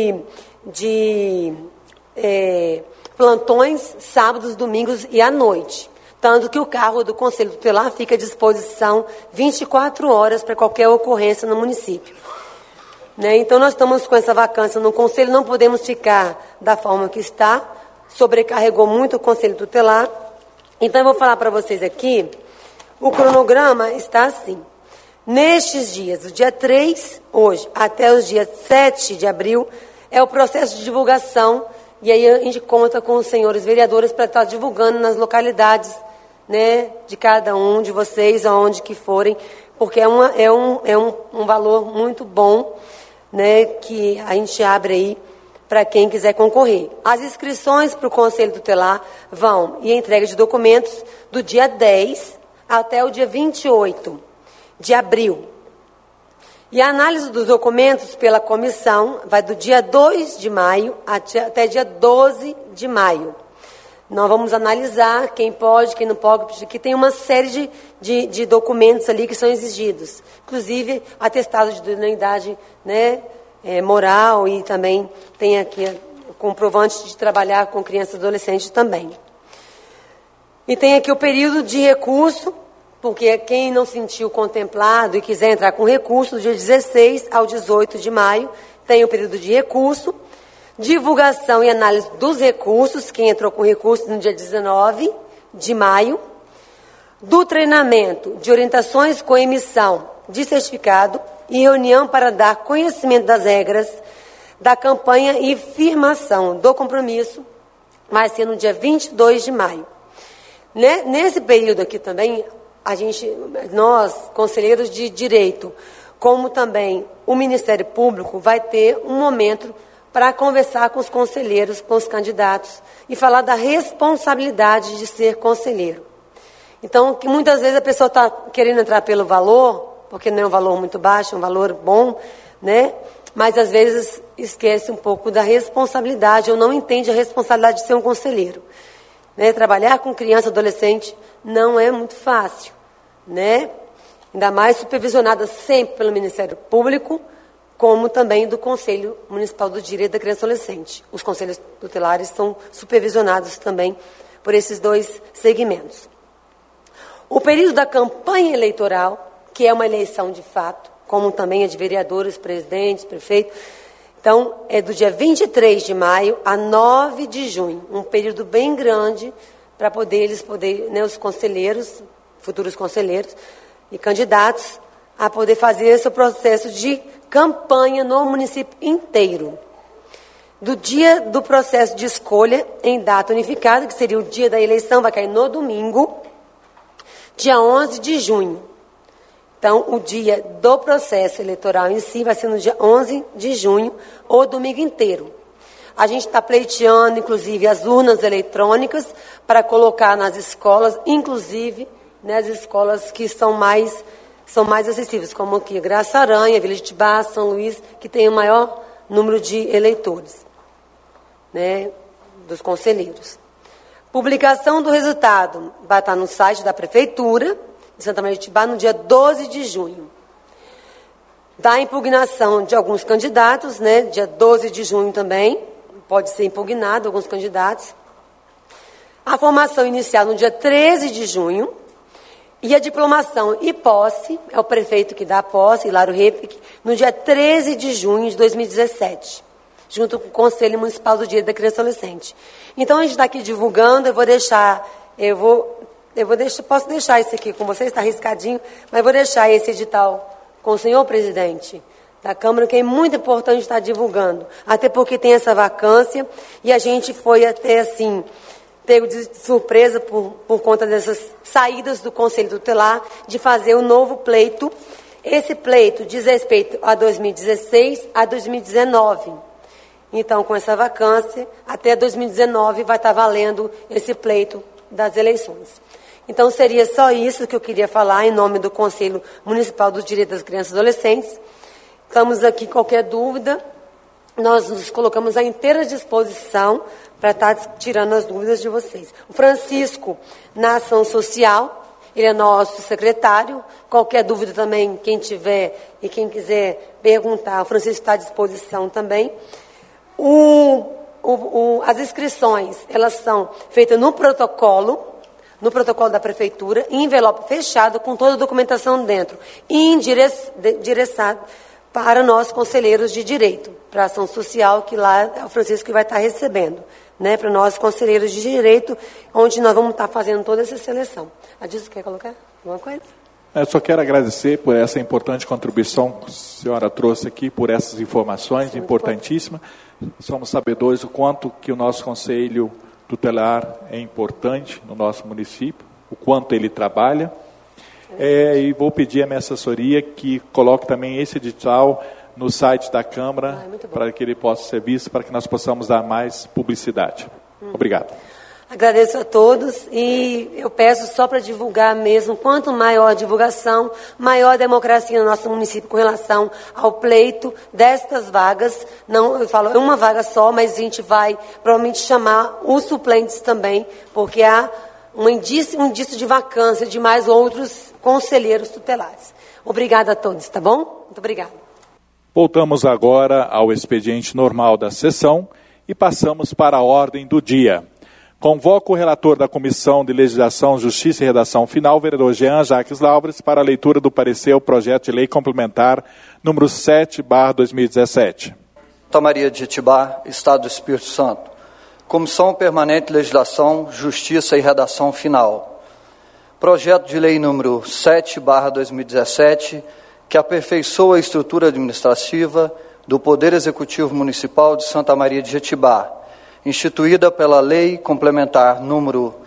de plantões, sábados, domingos e à noite. Tanto que o carro do Conselho Tutelar fica à disposição 24 horas para qualquer ocorrência no município. Né? Então, nós estamos com essa vacância no Conselho, não podemos ficar da forma que está, sobrecarregou muito o Conselho Tutelar. Então, eu vou falar para vocês aqui, o cronograma está assim. Nestes dias, do dia 3, hoje, até os dias 7 de abril, é o processo de divulgação, e aí a gente conta com os senhores vereadores para estar divulgando nas localidades, né, de cada um de vocês, aonde que forem, porque é um valor muito bom, né, que a gente abre aí para quem quiser concorrer. As inscrições para o Conselho Tutelar vão e a entrega de documentos do dia 10 até o dia 28 de abril. E a análise dos documentos pela comissão vai do dia 2 de maio até dia 12 de maio. Nós vamos analisar quem pode, quem não pode, que tem uma série de documentos ali que são exigidos. Inclusive, atestado de idoneidade, né, moral, e também tem aqui comprovante de trabalhar com crianças e adolescentes também. E tem aqui o período de recurso, porque quem não se sentiu contemplado e quiser entrar com recurso, do dia 16 ao 18 de maio, tem o período de recurso. Divulgação e análise dos recursos, quem entrou com recurso no dia 19 de maio. Do treinamento de orientações com emissão de certificado e reunião para dar conhecimento das regras da campanha e firmação do compromisso, vai ser no dia 22 de maio. Nesse período aqui também, nós, conselheiros de direito, como também o Ministério Público, vai ter um momento para conversar com os conselheiros, com os candidatos, e falar da responsabilidade de ser conselheiro. Então, que muitas vezes a pessoa está querendo entrar pelo valor, porque não é um valor muito baixo, é um valor bom, né? Mas às vezes esquece um pouco da responsabilidade, ou não entende a responsabilidade de ser um conselheiro. Né? Trabalhar com criança e adolescente não é muito fácil, né? Ainda mais supervisionada sempre pelo Ministério Público, como também do Conselho Municipal do Direito da Criança e Adolescente. Os conselhos tutelares são supervisionados também por esses dois segmentos. O período da campanha eleitoral, que é uma eleição de fato, como também a de vereadores, presidentes, prefeitos, então é do dia 23 de maio a 9 de junho, um período bem grande para né, os conselheiros, futuros conselheiros e candidatos, a poder fazer esse processo de campanha no município inteiro. Do dia do processo de escolha, em data unificada, que seria o dia da eleição, vai cair no domingo, dia 11 de junho. Então, o dia do processo eleitoral em si vai ser no dia 11 de junho, o domingo inteiro. A gente está pleiteando, inclusive, as urnas eletrônicas para colocar nas escolas, inclusive nas escolas que são mais acessíveis, como aqui Graça Aranha, Vila de Itibá, São Luís, que tem o maior número de eleitores, né, dos conselheiros. Publicação do resultado vai estar no site da Prefeitura de Santa Maria de Itibá no dia 12 de junho. Da impugnação de alguns candidatos, né, dia 12 de junho também, pode ser impugnado alguns candidatos. A formação inicial no dia 13 de junho. E a diplomação e posse, é o prefeito que dá a posse, Hilário Repic, no dia 13 de junho de 2017, junto com o Conselho Municipal do Direito da Criança e Adolescente. Então, a gente está aqui divulgando, posso deixar esse aqui com vocês, está arriscadinho, mas vou deixar esse edital com o senhor presidente da Câmara, que é muito importante estar divulgando, até porque tem essa vacância, e a gente foi até assim, pego de surpresa por conta dessas saídas do Conselho Tutelar, de fazer um novo pleito. Esse pleito diz respeito a 2016 a 2019. Então, com essa vacância, até 2019 vai estar valendo esse pleito das eleições. Então, seria só isso que eu queria falar em nome do Conselho Municipal do Direito das Crianças e Adolescentes. Estamos aqui, qualquer dúvida, nós nos colocamos à inteira disposição para estar tirando as dúvidas de vocês. O Francisco, na ação social, ele é nosso secretário. Qualquer dúvida também, quem tiver e quem quiser perguntar, o Francisco está à disposição também. As inscrições, elas são feitas no protocolo da Prefeitura, em envelope fechado, com toda a documentação dentro, e endereçado para nós, conselheiros de direito, para a ação social, que lá é o Francisco que vai estar recebendo, né, para nós, conselheiros de direito, onde nós vamos estar fazendo toda essa seleção. Adilson, quer colocar alguma coisa? Eu só quero agradecer por essa importante contribuição que a senhora trouxe aqui, por essas informações importantíssimas. Somos sabedores do quanto que o nosso Conselho Tutelar é importante no nosso município, o quanto ele trabalha. E vou pedir à minha assessoria que coloque também esse edital no site da Câmara, para que ele possa ser visto, para que nós possamos dar mais publicidade. Obrigado. Agradeço a todos e eu peço só para divulgar mesmo, quanto maior a divulgação, maior a democracia no nosso município com relação ao pleito destas vagas. Não, eu falo, é uma vaga só, mas a gente vai provavelmente chamar os suplentes também, porque há um indício de vacância de mais outros conselheiros tutelares. Obrigada a todos, tá bom? Muito obrigada. Voltamos agora ao expediente normal da sessão e passamos para a ordem do dia. Convoco o relator da Comissão de Legislação, Justiça e Redação Final, vereador Jean Jacques Laubres, para a leitura do parecer ao projeto de lei complementar número 7/2017. Santa Maria de Itibá, Estado do Espírito Santo. Comissão Permanente de Legislação, Justiça e Redação Final. Projeto de lei número 7/2017, que aperfeiçoa a estrutura administrativa do Poder Executivo Municipal de Santa Maria de Itibá, instituída pela Lei Complementar número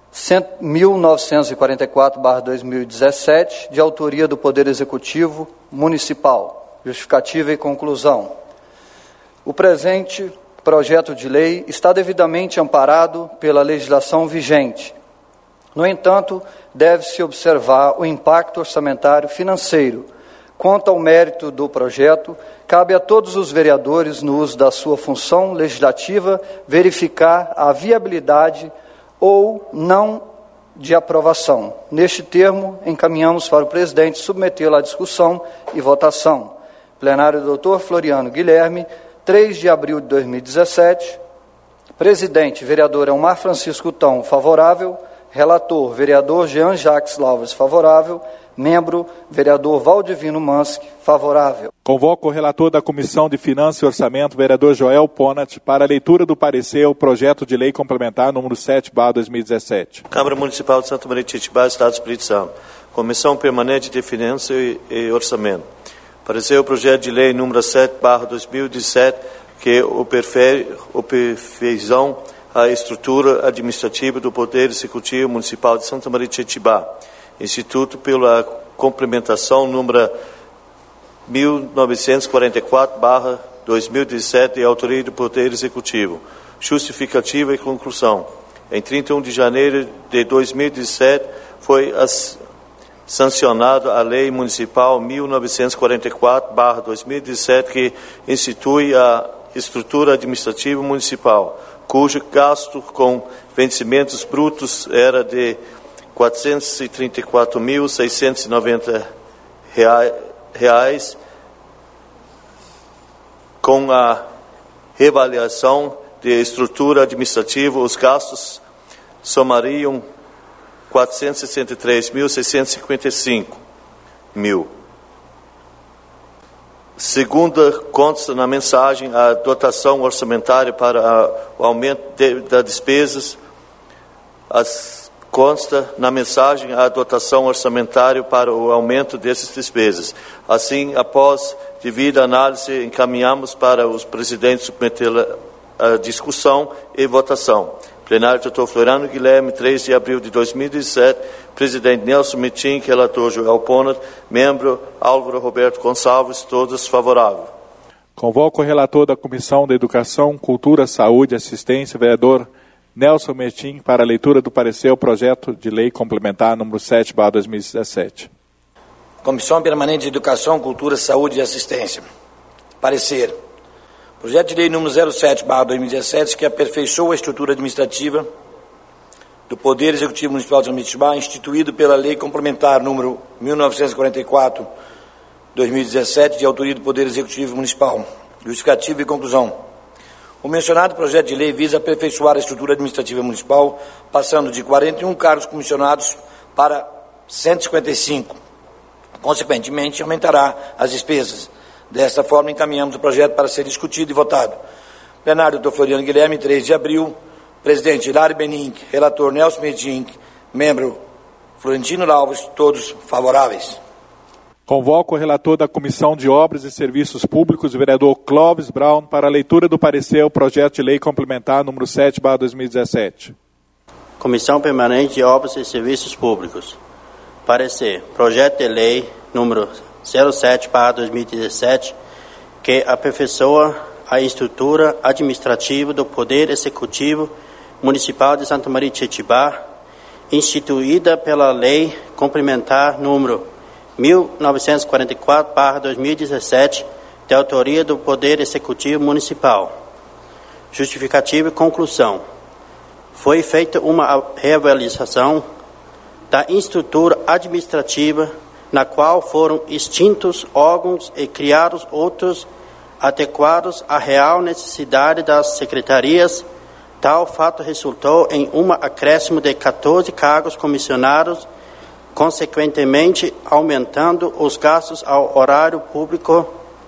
1944/2017, de autoria do Poder Executivo Municipal. Justificativa e conclusão. O presente projeto de lei está devidamente amparado pela legislação vigente. No entanto, deve-se observar o impacto orçamentário financeiro. Quanto ao mérito do projeto, cabe a todos os vereadores, no uso da sua função legislativa, verificar a viabilidade ou não de aprovação. Neste termo, encaminhamos para o presidente submetê-lo à discussão e votação. Plenário do Dr. Floriano Guilherme, 3 de abril de 2017. Presidente, vereador Elmar Francisco Tão, favorável. Relator, vereador Jean Jacques Lavras, favorável. Membro, vereador Valdivino Mansky, favorável. Convoco o relator da Comissão de Finanças e Orçamento, vereador Joel Ponat, para a leitura do parecer ao projeto de lei complementar número 7/2017. Câmara Municipal de Santa Maria de Itibá, Estado do Espírito Santo. Comissão Permanente de Finanças e Orçamento. Parecer o projeto de lei número 7/2017, que aperfeiçoa a estrutura administrativa do Poder Executivo Municipal de Santa Maria de Itibá. Instituto pela complementação número 1944/2017 de autoria do Poder Executivo. Justificativa e conclusão. Em 31 de janeiro de 2017 foi sancionada a Lei Municipal 1944/2017 que institui a estrutura administrativa municipal, cujo gasto com vencimentos brutos era de R$ 434.690, com a reavaliação de estrutura administrativa, os gastos somariam R$ 463.655. Segundo consta na mensagem, a dotação orçamentária para o aumento das despesas, consta na mensagem a dotação orçamentária para o aumento dessas despesas. Assim, após devida análise, encaminhamos para os presidentes submeter a discussão e votação. Plenário Dr. Floriano Guilherme, 3 de abril de 2017, presidente Nelson Metin, relator Joel Ponat, membro Álvaro Roberto Gonçalves, todos favoráveis. Convoco o relator da Comissão da Educação, Cultura, Saúde e Assistência, vereador Nelson Metin, para a leitura do parecer ao projeto de lei complementar número 7/2017. Comissão Permanente de Educação, Cultura, Saúde e Assistência. Parecer. Projeto de lei número 07/2017, que aperfeiçoa a estrutura administrativa do Poder Executivo Municipal de São Itibá, instituído pela Lei Complementar número 1944/2017, de autoria do Poder Executivo Municipal. Justificativa e conclusão. O mencionado projeto de lei visa aperfeiçoar a estrutura administrativa municipal, passando de 41 cargos comissionados para 155. Consequentemente, aumentará as despesas. Desta forma, encaminhamos o projeto para ser discutido e votado. Plenário Dr. Floriano Guilherme, 3 de abril. Presidente Hilário Benink, relator Nelson Metin, membro Florentino Alves, todos favoráveis. Convoco o relator da Comissão de Obras e Serviços Públicos, o vereador Clóvis Brown, para a leitura do parecer ao projeto de lei complementar número 7/2017. Comissão Permanente de Obras e Serviços Públicos. Parecer. Projeto de lei número 07/2017, que aperfeiçoa a estrutura administrativa do Poder Executivo Municipal de Santa Maria de Itibá, instituída pela Lei Complementar número 1944/2017, de autoria do Poder Executivo Municipal. Justificativa e conclusão. Foi feita uma reavaliação da estrutura administrativa, na qual foram extintos órgãos e criados outros adequados à real necessidade das secretarias. Tal fato resultou em um acréscimo de 14 cargos comissionados, consequentemente aumentando os gastos ao erário público.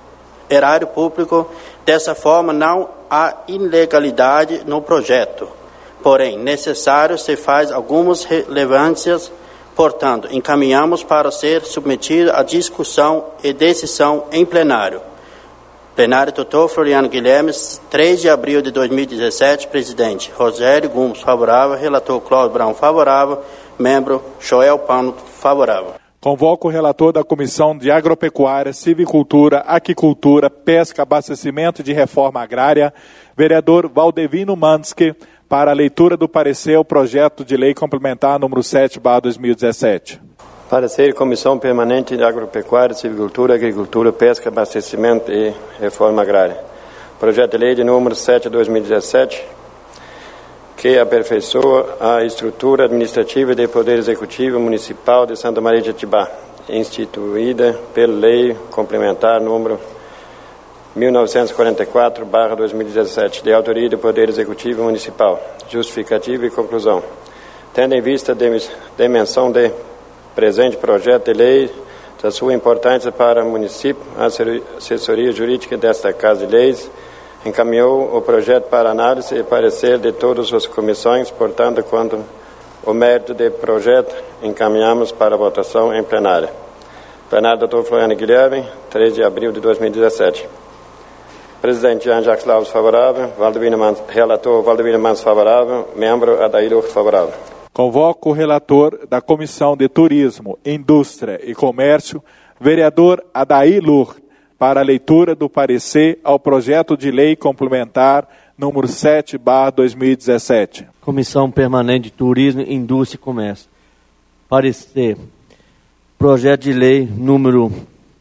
Dessa forma, não há ilegalidade no projeto. Porém, necessário se faz algumas relevâncias. Portanto, encaminhamos para ser submetido à discussão e decisão em plenário. Plenário, doutor Floriano Guilherme, 3 de abril de 2017, presidente. Rogério Gomes, favorável. Relator Cláudio Brown, favorável. Membro Joel Paulo, favorável. Convoco o relator da Comissão de Agropecuária, Silvicultura, Aquicultura, Pesca, Abastecimento e de Reforma Agrária, vereador Valdevino Mansky, para a leitura do parecer ao projeto de lei complementar número 7/2017. Parecer Comissão Permanente de Agropecuária, Silvicultura, Agricultura, Pesca, Abastecimento e Reforma Agrária. Projeto de lei de número 7/2017, que aperfeiçoa a estrutura administrativa do Poder Executivo Municipal de Santa Maria de Jetibá, instituída pela Lei Complementar número 1944/2017, de autoria do Poder Executivo Municipal. Justificativa e conclusão. Tendo em vista a dimensão de presente projeto de lei, da sua importância para o município, a assessoria jurídica desta Casa de Leis encaminhou o projeto para análise e parecer de todas as comissões, portanto, quanto ao mérito do projeto, encaminhamos para votação em plenária. Plenário, doutor Floriano Guilherme, 3 de abril de 2017. Presidente Jean Jacques Laus, favorável. Relator Valdevino Mans, favorável. Membro Adair Lourdes, favorável. Convoco o relator da Comissão de Turismo, Indústria e Comércio, vereador Adair Lourdes, para a leitura do parecer ao projeto de lei complementar número 7/2017. Comissão Permanente de Turismo, Indústria e Comércio. Parecer. Projeto de lei número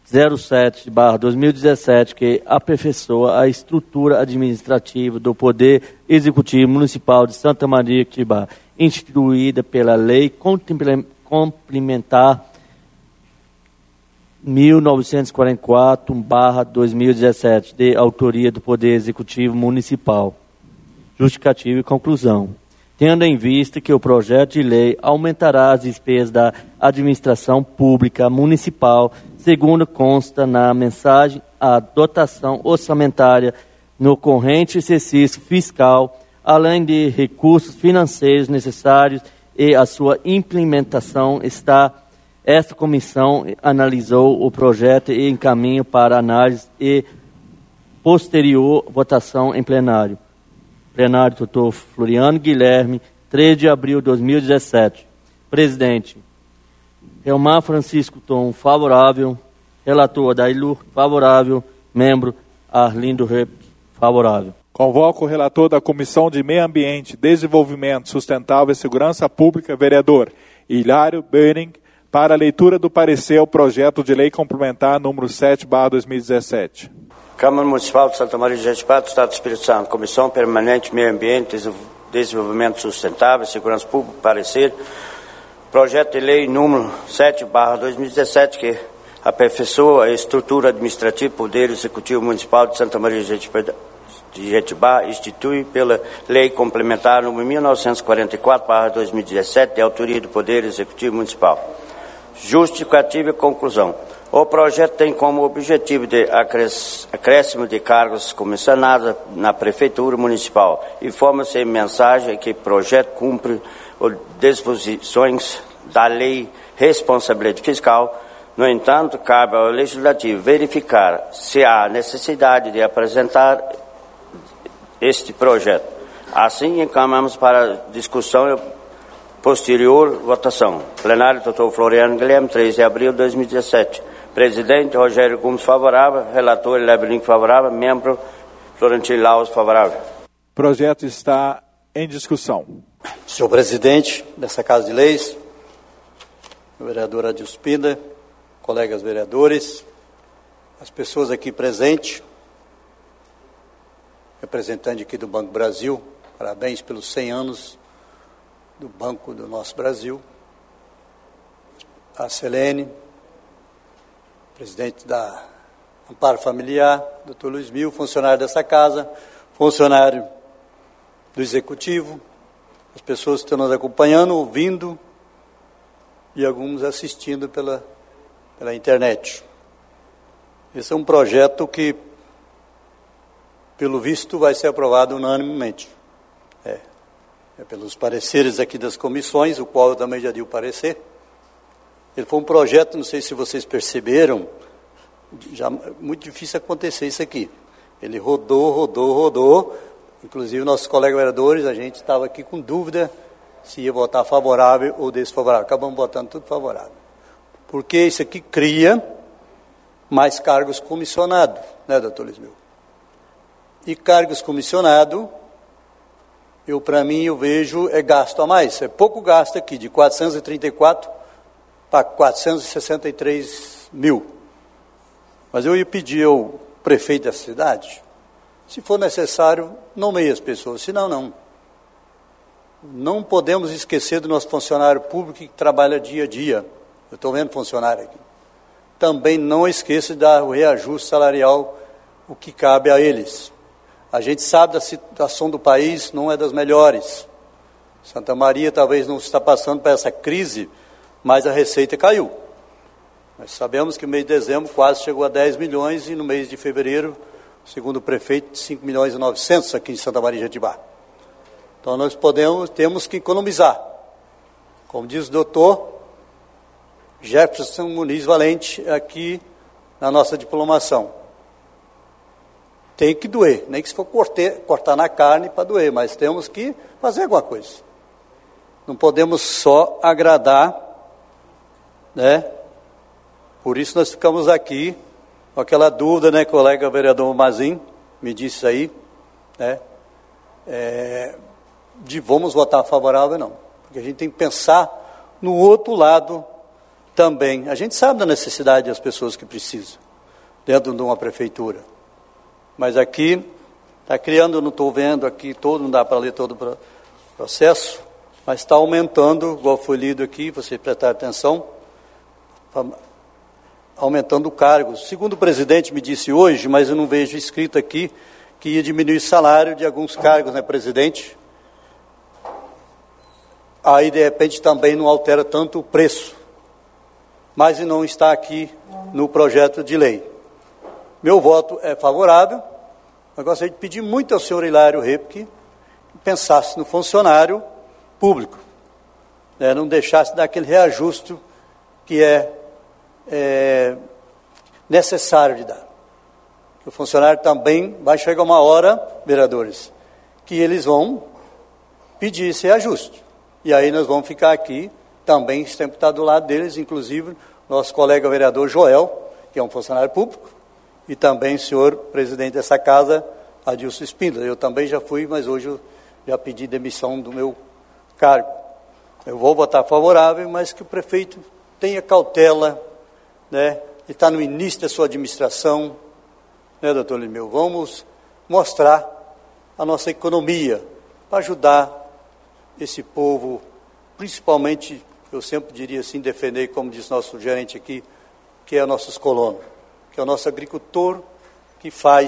07/2017, que aperfeiçoa a estrutura administrativa do Poder Executivo Municipal de Santa Maria de Jetibá, instituída pela Lei Complementar 1944/2017, de autoria do Poder Executivo Municipal. Justificativa e conclusão. Tendo em vista que o projeto de lei aumentará as despesas da administração pública municipal, segundo consta na mensagem, a dotação orçamentária no corrente exercício fiscal, além de recursos financeiros necessários e a sua implementação, esta comissão analisou o projeto e encaminha para análise e posterior votação em plenário. Plenário, doutor Floriano Guilherme, 3 de abril de 2017. Presidente, Elmar Francisco Tom, favorável. Relator Adair Lourdes, favorável. Membro Arlindo Rep, favorável. Convoco o relator da Comissão de Meio Ambiente, Desenvolvimento Sustentável e Segurança Pública, vereador Hilário Böning, para a leitura do parecer ao projeto de lei complementar número 7/2017. Câmara Municipal de Santa Maria de Jetibá, do Estado do Espírito Santo, Comissão Permanente Meio Ambiente, Desenvolvimento Sustentável e Segurança Pública, parecer. Projeto de lei número 7/2017, que aperfeiçoa a estrutura administrativa do Poder Executivo Municipal de Santa Maria de Jetibá, institui pela Lei Complementar número 1944/2017, de autoria do Poder Executivo Municipal. Justificativa e conclusão. O projeto tem como objetivo de acréscimo de cargos comissionados na Prefeitura Municipal. Informa-se em mensagem que o projeto cumpre as disposições da Lei Responsabilidade Fiscal. No entanto, cabe ao Legislativo verificar se há necessidade de apresentar este projeto. Assim, encaminhamos para discussão e posterior votação. Plenário, doutor Floriano Guilherme, 3 de abril de 2017. Presidente Rogério Gomes, favorável. Relator Lebeling, favorável. Membro Florentino Laus, favorável. O projeto está em discussão. Senhor presidente dessa Casa de Leis, vereador Adilson Pinda, colegas vereadores, as pessoas aqui presentes, representante aqui do Banco Brasil, parabéns pelos 100 anos do Banco do nosso Brasil, a Selene, presidente da Amparo Familiar, doutor Luiz Mil, funcionário dessa casa, funcionário do Executivo, as pessoas que estão nos acompanhando, ouvindo e alguns assistindo pela internet. Esse é um projeto que, pelo visto, vai ser aprovado unanimemente. É pelos pareceres aqui das comissões, o qual eu também já dei o parecer. Ele foi um projeto, não sei se vocês perceberam, já muito difícil acontecer isso aqui. Ele rodou. Inclusive, nossos colegas vereadores, a gente estava aqui com dúvida se ia votar favorável ou desfavorável. Acabamos votando tudo favorável. Porque isso aqui cria mais cargos comissionados, né, doutor Lismil? E cargos comissionados, para mim, eu vejo, é gasto a mais. É pouco gasto aqui, de 434 para 463 mil. Mas eu ia pedir ao prefeito da cidade, se for necessário, nomeie as pessoas, senão não. Não podemos esquecer do nosso funcionário público que trabalha dia a dia. Eu estou vendo funcionário aqui. Também não esqueça de dar o reajuste salarial, o que cabe a eles. A gente sabe da situação do país, não é das melhores. Santa Maria talvez não está passando por essa crise, mas a receita caiu. Nós sabemos que no mês de dezembro quase chegou a 10 milhões e no mês de fevereiro, segundo o prefeito, 5 milhões e 900 aqui em Santa Maria de Jetibá. Então nós temos que economizar. Como diz o doutor Jefferson Muniz Valente aqui na nossa diplomação. Tem que doer, nem que se for cortar na carne para doer, mas temos que fazer alguma coisa. Não podemos só agradar, né? Por isso nós ficamos aqui com aquela dúvida, né, colega vereador Mazin me disse aí, né, de vamos votar favorável ou não. Porque a gente tem que pensar no outro lado também. A gente sabe da necessidade das pessoas que precisam, dentro de uma prefeitura. Mas aqui, está criando, eu não estou vendo aqui todo, não dá para ler todo o processo, mas está aumentando, igual foi lido aqui, você prestar atenção, aumentando o cargo. Segundo o presidente me disse hoje, mas eu não vejo escrito aqui, que ia diminuir o salário de alguns cargos, né, presidente? Aí, de repente, também não altera tanto o preço. Mas não está aqui no projeto de lei. Meu voto é favorável. Eu gostaria de pedir muito ao senhor Hilário Repke que pensasse no funcionário público, né, não deixasse daquele reajuste que é necessário de dar. O funcionário também vai chegar uma hora, vereadores, que eles vão pedir esse reajuste. E aí nós vamos ficar aqui, também sempre estar do lado deles, inclusive nosso colega vereador Joel, que é um funcionário público, e também o senhor presidente dessa casa, Adilson Espíndola. Eu também já fui, mas hoje eu já pedi demissão do meu cargo. Eu vou votar favorável, mas que o prefeito tenha cautela, né? Ele está no início da sua administração, né, doutor Limeu? Vamos mostrar a nossa economia para ajudar esse povo, principalmente, eu sempre diria assim, defender, como disse nosso gerente aqui, que é nossos colonos, que é o nosso agricultor que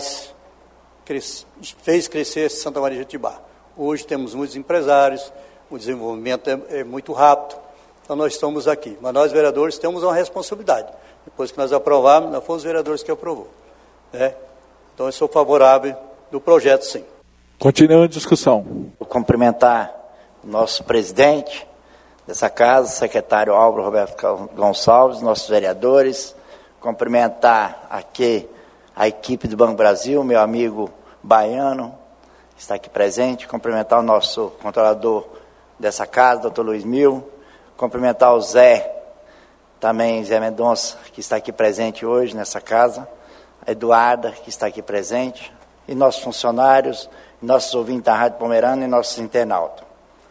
fez crescer Santa Maria de Jetibá. Hoje temos muitos empresários, o desenvolvimento é muito rápido, então nós estamos aqui. Mas nós, vereadores, temos uma responsabilidade. Depois que nós aprovarmos, nós fomos os vereadores que aprovou, né? Então eu sou favorável do projeto, sim. Continua a discussão. Vou cumprimentar o nosso presidente dessa casa, secretário Álvaro Roberto Gonçalves, nossos vereadores, cumprimentar aqui a equipe do Banco Brasil, meu amigo Baiano, está aqui presente, cumprimentar o nosso controlador dessa casa, doutor Luiz Mil, cumprimentar o Zé, também Zé Mendonça, que está aqui presente hoje nessa casa, a Eduarda, que está aqui presente, e nossos funcionários, nossos ouvintes da Rádio Pomerana e nossos internautas.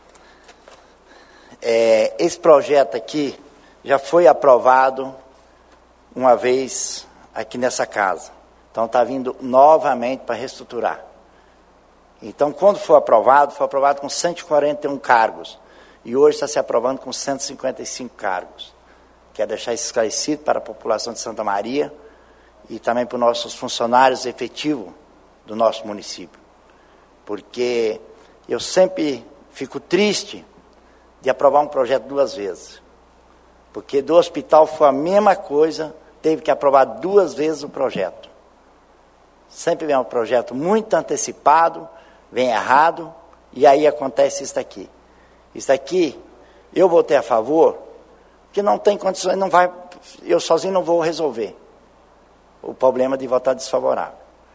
Esse projeto aqui já foi aprovado uma vez aqui nessa casa. Então está vindo novamente para reestruturar. Então, quando foi aprovado com 141 cargos. E hoje está se aprovando com 155 cargos. Quero deixar isso esclarecido para a população de Santa Maria e também para os nossos funcionários efetivos do nosso município. Porque eu sempre fico triste de aprovar um projeto 2 vezes. Porque do hospital foi a mesma coisa, teve que aprovar 2 vezes o projeto. Sempre vem um projeto muito antecipado, vem errado, e aí acontece isso aqui. Isso aqui, eu votei a favor, que não tem condições, eu sozinho não vou resolver o problema de votar desfavorável.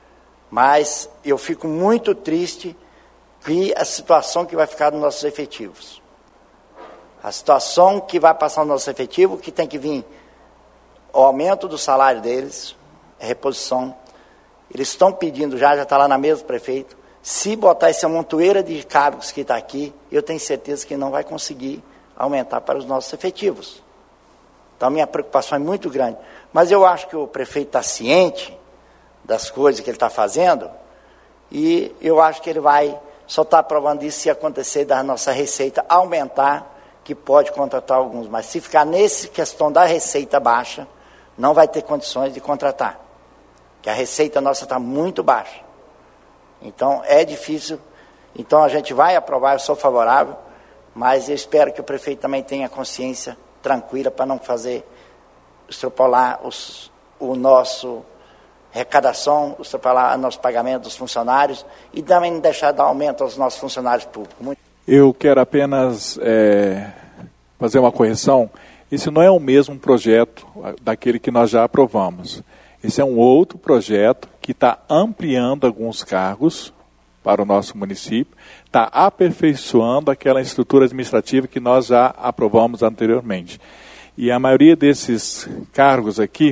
Mas eu fico muito triste com a situação que vai ficar nos nossos efetivos. A situação que vai passar no nosso efetivo, que tem que vir o aumento do salário deles, reposição. Eles estão pedindo, já está lá na mesa do prefeito, se botar essa montoeira de cargos que está aqui, eu tenho certeza que não vai conseguir aumentar para os nossos efetivos. Então, a minha preocupação é muito grande. Mas eu acho que o prefeito está ciente das coisas que ele está fazendo, e eu acho que ele vai só estar aprovando isso se acontecer da nossa receita aumentar, que pode contratar alguns. Mas se ficar nessa questão da receita baixa, não vai ter condições de contratar. Que a receita nossa está muito baixa. Então, é difícil. Então, a gente vai aprovar, eu sou favorável, mas eu espero que o prefeito também tenha consciência tranquila para não fazer extrapolar o nosso arrecadação, extrapolar o nosso pagamento dos funcionários e também não deixar dar aumento aos nossos funcionários públicos. Eu quero apenas fazer uma correção. Esse não é o mesmo projeto daquele que nós já aprovamos. Esse é um outro projeto que está ampliando alguns cargos para o nosso município, está aperfeiçoando aquela estrutura administrativa que nós já aprovamos anteriormente. E a maioria desses cargos aqui,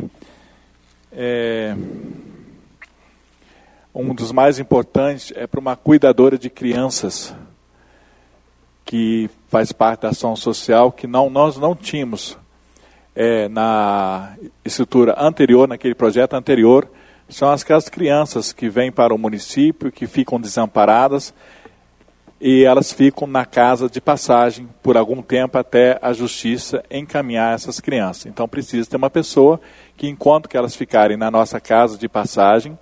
um dos mais importantes é para uma cuidadora de crianças, que faz parte da ação social, que nós não tínhamos na estrutura anterior, naquele projeto anterior. São aquelas crianças que vêm para o município, que ficam desamparadas, e elas ficam na casa de passagem por algum tempo até a justiça encaminhar essas crianças. Então precisa ter uma pessoa que, enquanto que elas ficarem na nossa casa de passagem,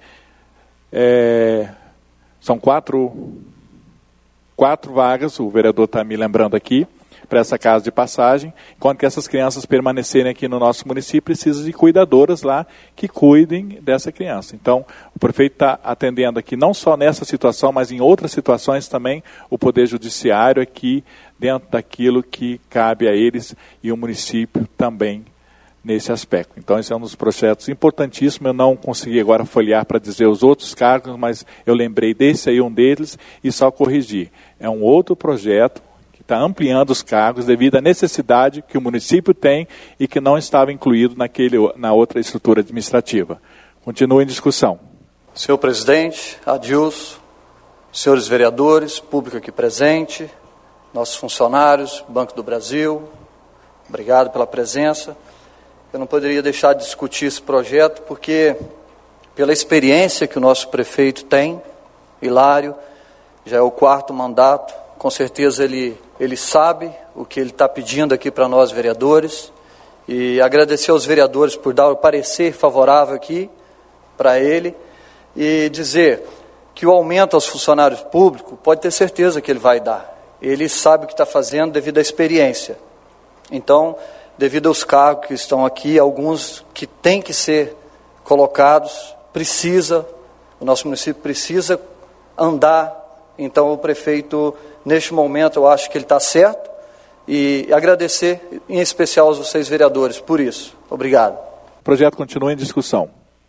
são quatro vagas, o vereador está me lembrando aqui, para essa casa de passagem, enquanto que essas crianças permanecerem aqui no nosso município, precisa de cuidadoras lá que cuidem dessa criança. Então, o prefeito está atendendo aqui, não só nessa situação, mas em outras situações também, o Poder Judiciário aqui, dentro daquilo que cabe a eles, e o município também nesse aspecto. Então, esse é um dos projetos importantíssimos. Eu não consegui agora folhear para dizer os outros cargos, mas eu lembrei desse aí, um deles, e só corrigir. É um outro projeto que está ampliando os cargos devido à necessidade que o município tem e que não estava incluído na outra estrutura administrativa. Continua em discussão. Senhor presidente, Adilson, senhores vereadores, público aqui presente, nossos funcionários, Banco do Brasil, obrigado pela presença. Eu não poderia deixar de discutir esse projeto porque, pela experiência que o nosso prefeito tem, Hilário, já é o 4º mandato, com certeza ele sabe o que ele está pedindo aqui para nós vereadores, e agradecer aos vereadores por dar o parecer favorável aqui para ele, e dizer que o aumento aos funcionários públicos, pode ter certeza que ele vai dar. Ele sabe o que está fazendo devido à experiência. Então, devido aos cargos que estão aqui, alguns que têm que ser colocados, o nosso município precisa andar. Então o prefeito, neste momento, eu acho que ele está certo, e agradecer em especial aos vocês vereadores por isso. Obrigado. O projeto continua em discussão.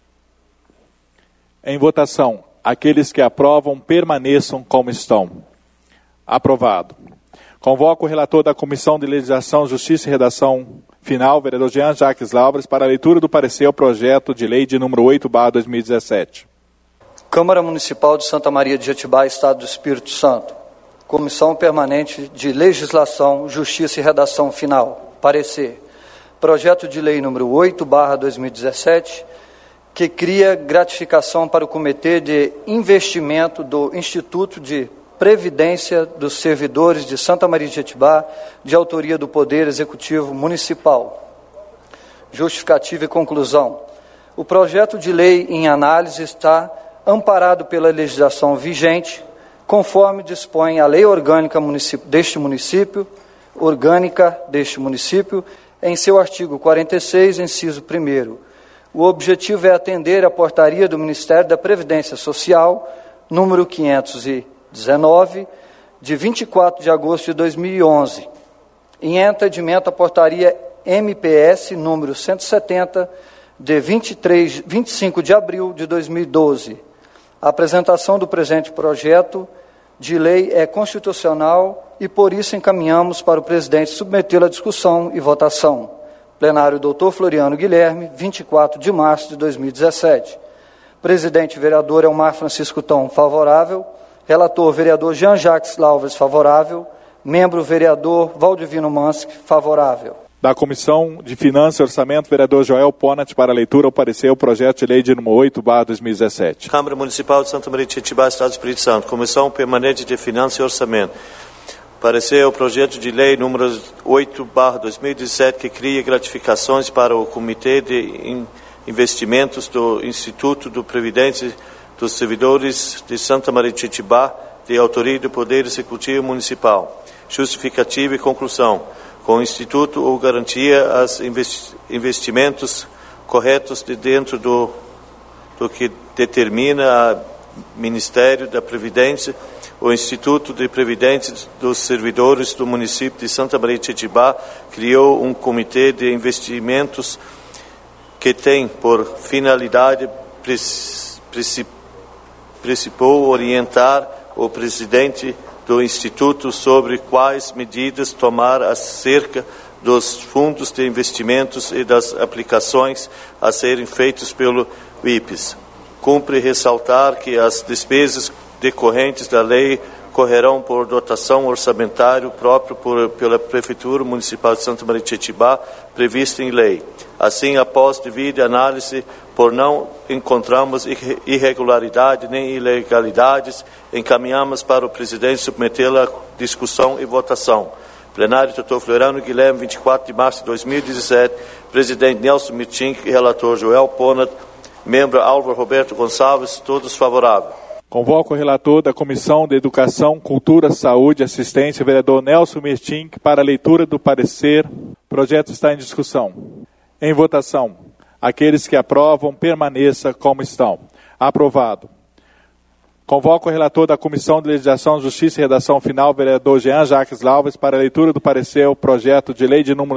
Em votação, aqueles que aprovam permaneçam como estão. Aprovado. Convoco o relator da Comissão de Legislação, Justiça e Redação Final, vereador Jean Jacques Lauveres, para a leitura do parecer ao projeto de lei de número 8/2017. Câmara Municipal de Santa Maria de Jetibá, Estado do Espírito Santo. Comissão Permanente de Legislação, Justiça e Redação Final. Parecer. Projeto de lei número 8/2017, que cria gratificação para o Comitê de Investimento do Instituto de Previdência dos Servidores de Santa Maria de Jetibá, de autoria do Poder Executivo Municipal. Justificativa e conclusão. O projeto de lei em análise está amparado pela legislação vigente, conforme dispõe a Lei Orgânica deste município, em seu artigo 46, inciso 1º. O objetivo é atender à portaria do Ministério da Previdência Social, número 519, de 24 de agosto de 2011, em entendimento à portaria MPS número 170, de 25 de abril de 2012, A apresentação do presente projeto de lei é constitucional e, por isso, encaminhamos para o presidente submetê-lo à discussão e votação. Plenário Dr. Floriano Guilherme, 24 de março de 2017. Presidente, vereador Elmar Francisco Tom, favorável. Relator, vereador Jean-Jacques Lauves, favorável. Membro, vereador Valdivino Mansky, favorável. Da Comissão de Finanças e Orçamento, vereador Joel Ponat, para leitura, o parecer o projeto de lei de número 8/2017. Câmara Municipal de Santa Maria de Jetibá, Estado do Espírito Santo. Comissão Permanente de Finanças e Orçamento. Parecer o projeto de lei número 8/2017, que cria gratificações para o Comitê de Investimentos do Instituto do Previdência dos Servidores de Santa Maria de Jetibá, de autoria do Poder Executivo Municipal. Justificativa e conclusão. Com o Instituto ou garantia as investimentos corretos de dentro do que determina o Ministério da Previdência, o Instituto de Previdência dos Servidores do município de Santa Maria de Jetibá criou um comitê de investimentos que tem por finalidade principal orientar o presidente do Instituto sobre quais medidas tomar acerca dos fundos de investimentos e das aplicações a serem feitas pelo IPES. Cumpre ressaltar que as despesas decorrentes da lei correrão por dotação orçamentária própria pela Prefeitura Municipal de Santa Maria de Jetibá, prevista em lei. Assim, após devida análise, por não encontrarmos irregularidade nem ilegalidades, encaminhamos para o presidente submetê-la à discussão e votação. Plenário, Dr. Floriano Guilherme, 24 de março de 2017, presidente Nelson Mirtink e relator Joel Ponat, membro Álvaro Roberto Gonçalves, todos favoráveis. Convoco o relator da Comissão de Educação, Cultura, Saúde e Assistência, vereador Nelson Mirtink, para a leitura do parecer. O projeto está em discussão. Em votação. Aqueles que aprovam, permaneça como estão. Aprovado. Convoco o relator da Comissão de Legislação, Justiça e Redação Final, vereador Jean-Jacques Lauves, para a leitura do parecer o projeto de lei de número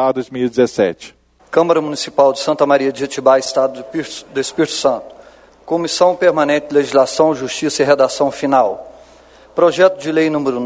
9/2017. Câmara Municipal de Santa Maria de Jetibá, Estado do Espírito Santo. Comissão Permanente de Legislação, Justiça e Redação Final. Projeto de lei número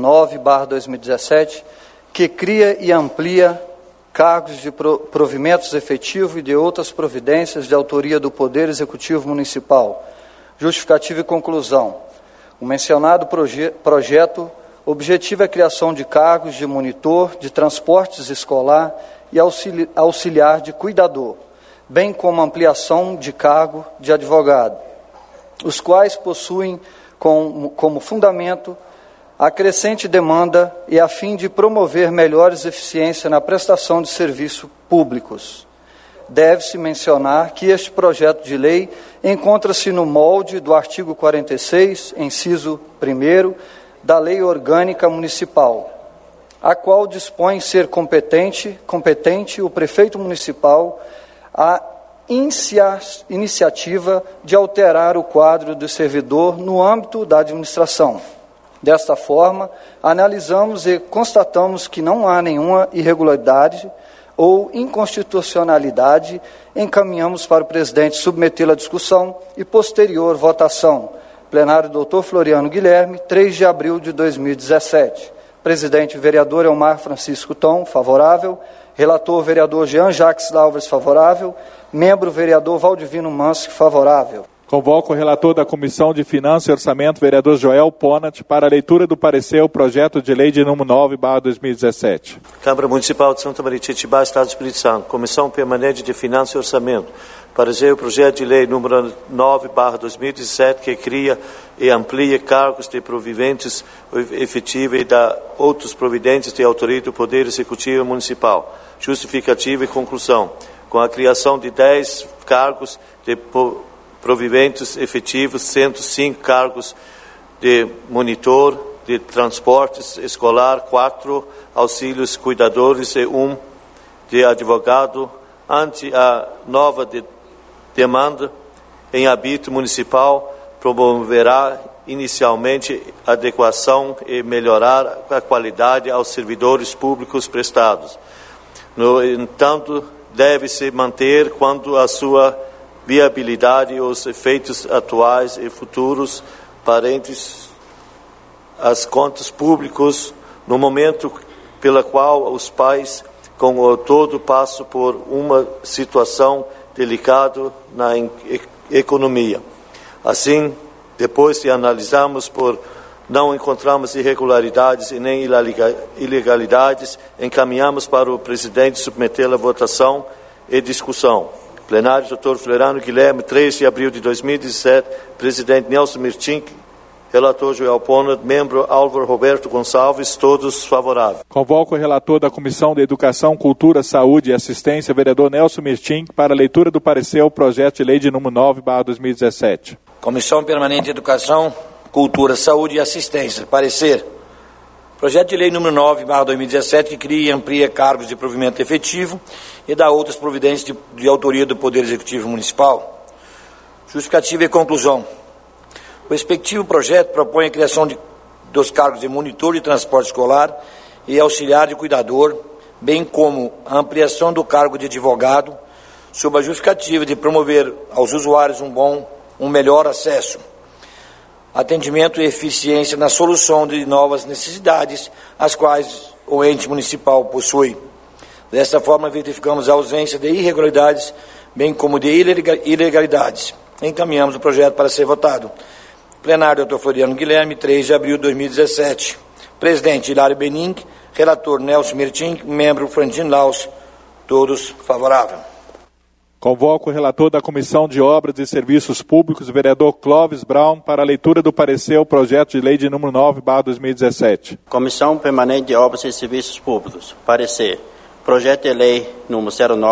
9/2017, que cria e amplia cargos de provimentos efetivos e de outras providências de autoria do Poder Executivo Municipal. Justificativa e conclusão. O mencionado projeto objetiva a criação de cargos de monitor de transportes escolar e auxiliar de cuidador, bem como ampliação de cargo de advogado, os quais possuem como fundamento a crescente demanda e a fim de promover melhores eficiência na prestação de serviços públicos. Deve-se mencionar que este projeto de lei encontra-se no molde do artigo 46, inciso 1º, da Lei Orgânica Municipal, a qual dispõe ser competente o prefeito municipal a iniciativa de alterar o quadro do servidor no âmbito da administração. Desta forma, analisamos e constatamos que não há nenhuma irregularidade ou inconstitucionalidade, encaminhamos para o presidente submetê-la à discussão e posterior votação. Plenário Dr. Floriano Guilherme, 3 de abril de 2017. Presidente, vereador Elmar Francisco Tom, favorável. Relator, vereador Jean-Jacques Lauves, favorável. Membro, vereador Valdivino Mansky, favorável. Convoco o relator da Comissão de Finanças e Orçamento, vereador Joel Ponat, para a leitura do parecer o projeto de lei de número 9/2017. Câmara Municipal de Santa Maria de Jetibá, Estado do Espírito Santo. Comissão Permanente de Finanças e Orçamento. Parecer o projeto de lei número 9/2017, que cria e amplia cargos de providentes efetivos e dá outros providentes de autoria do Poder Executivo Municipal. Justificativa e conclusão. Com a criação de 10 cargos de providentes efetivos, 105 cargos de monitor de transportes escolar, 4 auxílios cuidadores e 1 de advogado, ante a nova demanda em âmbito municipal, promoverá inicialmente adequação e melhorar a qualidade aos servidores públicos prestados. No entanto, deve-se manter quando a sua viabilidade e os efeitos atuais e futuros parentes às contas públicas no momento pela qual os pais com o todo passam por uma situação delicada na economia. Assim, depois de analisarmos não encontramos irregularidades e nem ilegalidades, encaminhamos para o presidente submeter a votação e discussão. Plenário, Dr. Floriano Guilherme, 3 de abril de 2017, presidente Nelson Mirtink, relator Joel Poner, membro Álvaro Roberto Gonçalves, todos favoráveis. Convoco o relator da Comissão de Educação, Cultura, Saúde e Assistência, vereador Nelson Mirtink, para a leitura do parecer ao projeto de lei de número 9/2017. Comissão Permanente de Educação, Cultura, Saúde e Assistência. Parecer. Projeto de lei número 9/2017, que cria e amplia cargos de provimento efetivo e dá outras providências de autoria do Poder Executivo Municipal. Justificativa e conclusão. O respectivo projeto propõe a criação dos cargos de monitor de transporte escolar e auxiliar de cuidador, bem como a ampliação do cargo de advogado, sob a justificativa de promover aos usuários um melhor acesso, atendimento e eficiência na solução de novas necessidades, as quais o ente municipal possui. Desta forma, verificamos a ausência de irregularidades, bem como de ilegalidades. Encaminhamos o projeto para ser votado. Plenário, Dr. Floriano Guilherme, 3 de abril de 2017. Presidente Hilário Bening, relator Nelson Mirtink, membro Frantino Laus, todos favoráveis. Convoco o relator da Comissão de Obras e Serviços Públicos, vereador Clóvis Brown, para a leitura do parecer ao projeto de lei de número 9/2017. Comissão Permanente de Obras e Serviços Públicos. Parecer. Projeto de lei número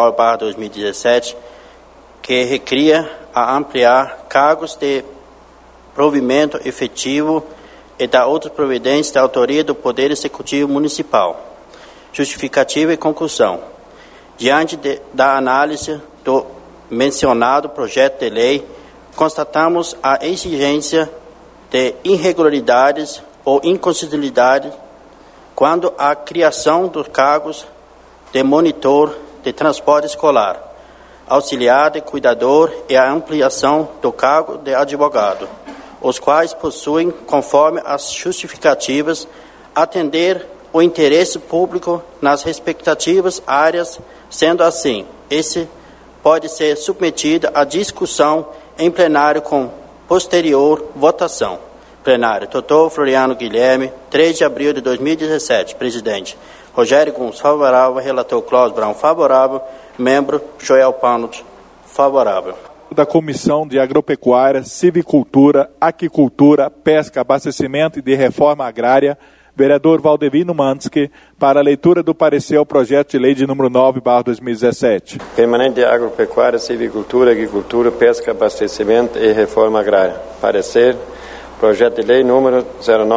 09/2017, que recria a ampliar cargos de provimento efetivo e da outras providências da autoria do Poder Executivo Municipal. Justificativa e conclusão. Diante da análise do mencionado projeto de lei, constatamos a exigência de irregularidades ou inconstitucionalidade quando à criação dos cargos de monitor de transporte escolar, auxiliar de cuidador e a ampliação do cargo de advogado, os quais possuem, conforme as justificativas, atender o interesse público nas respectivas áreas. Sendo assim, esse pode ser submetido à discussão em plenário com posterior votação. Plenário, Dr. Floriano Guilherme, 3 de abril de 2017. Presidente Rogério Gomes, favorável. Relator Clóvis Brown, favorável. Membro Joel Poner, favorável. Da Comissão de Agropecuária, Civicultura, Aquicultura, Pesca, Abastecimento e de Reforma Agrária, vereador Valdevino Mansky, para a leitura do parecer ao projeto de lei de número 9/2017. Permanente de Agropecuária, Civicultura, Agricultura, Pesca, Abastecimento e Reforma Agrária. Parecer. Projeto de lei número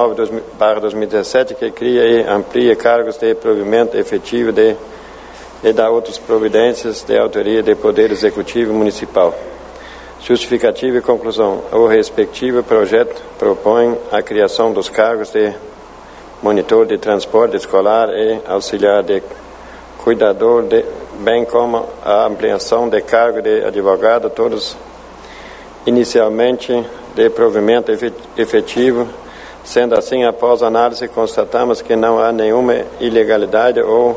09/2017, que cria e amplia cargos de provimento efetivo e dá outras providências de autoria do Poder Executivo Municipal. Justificativa e conclusão. O respectivo projeto propõe a criação dos cargos de monitor de transporte escolar e auxiliar de cuidador, bem como a ampliação de cargo de advogado, todos inicialmente de provimento efetivo. Sendo assim, após análise, constatamos que não há nenhuma ilegalidade ou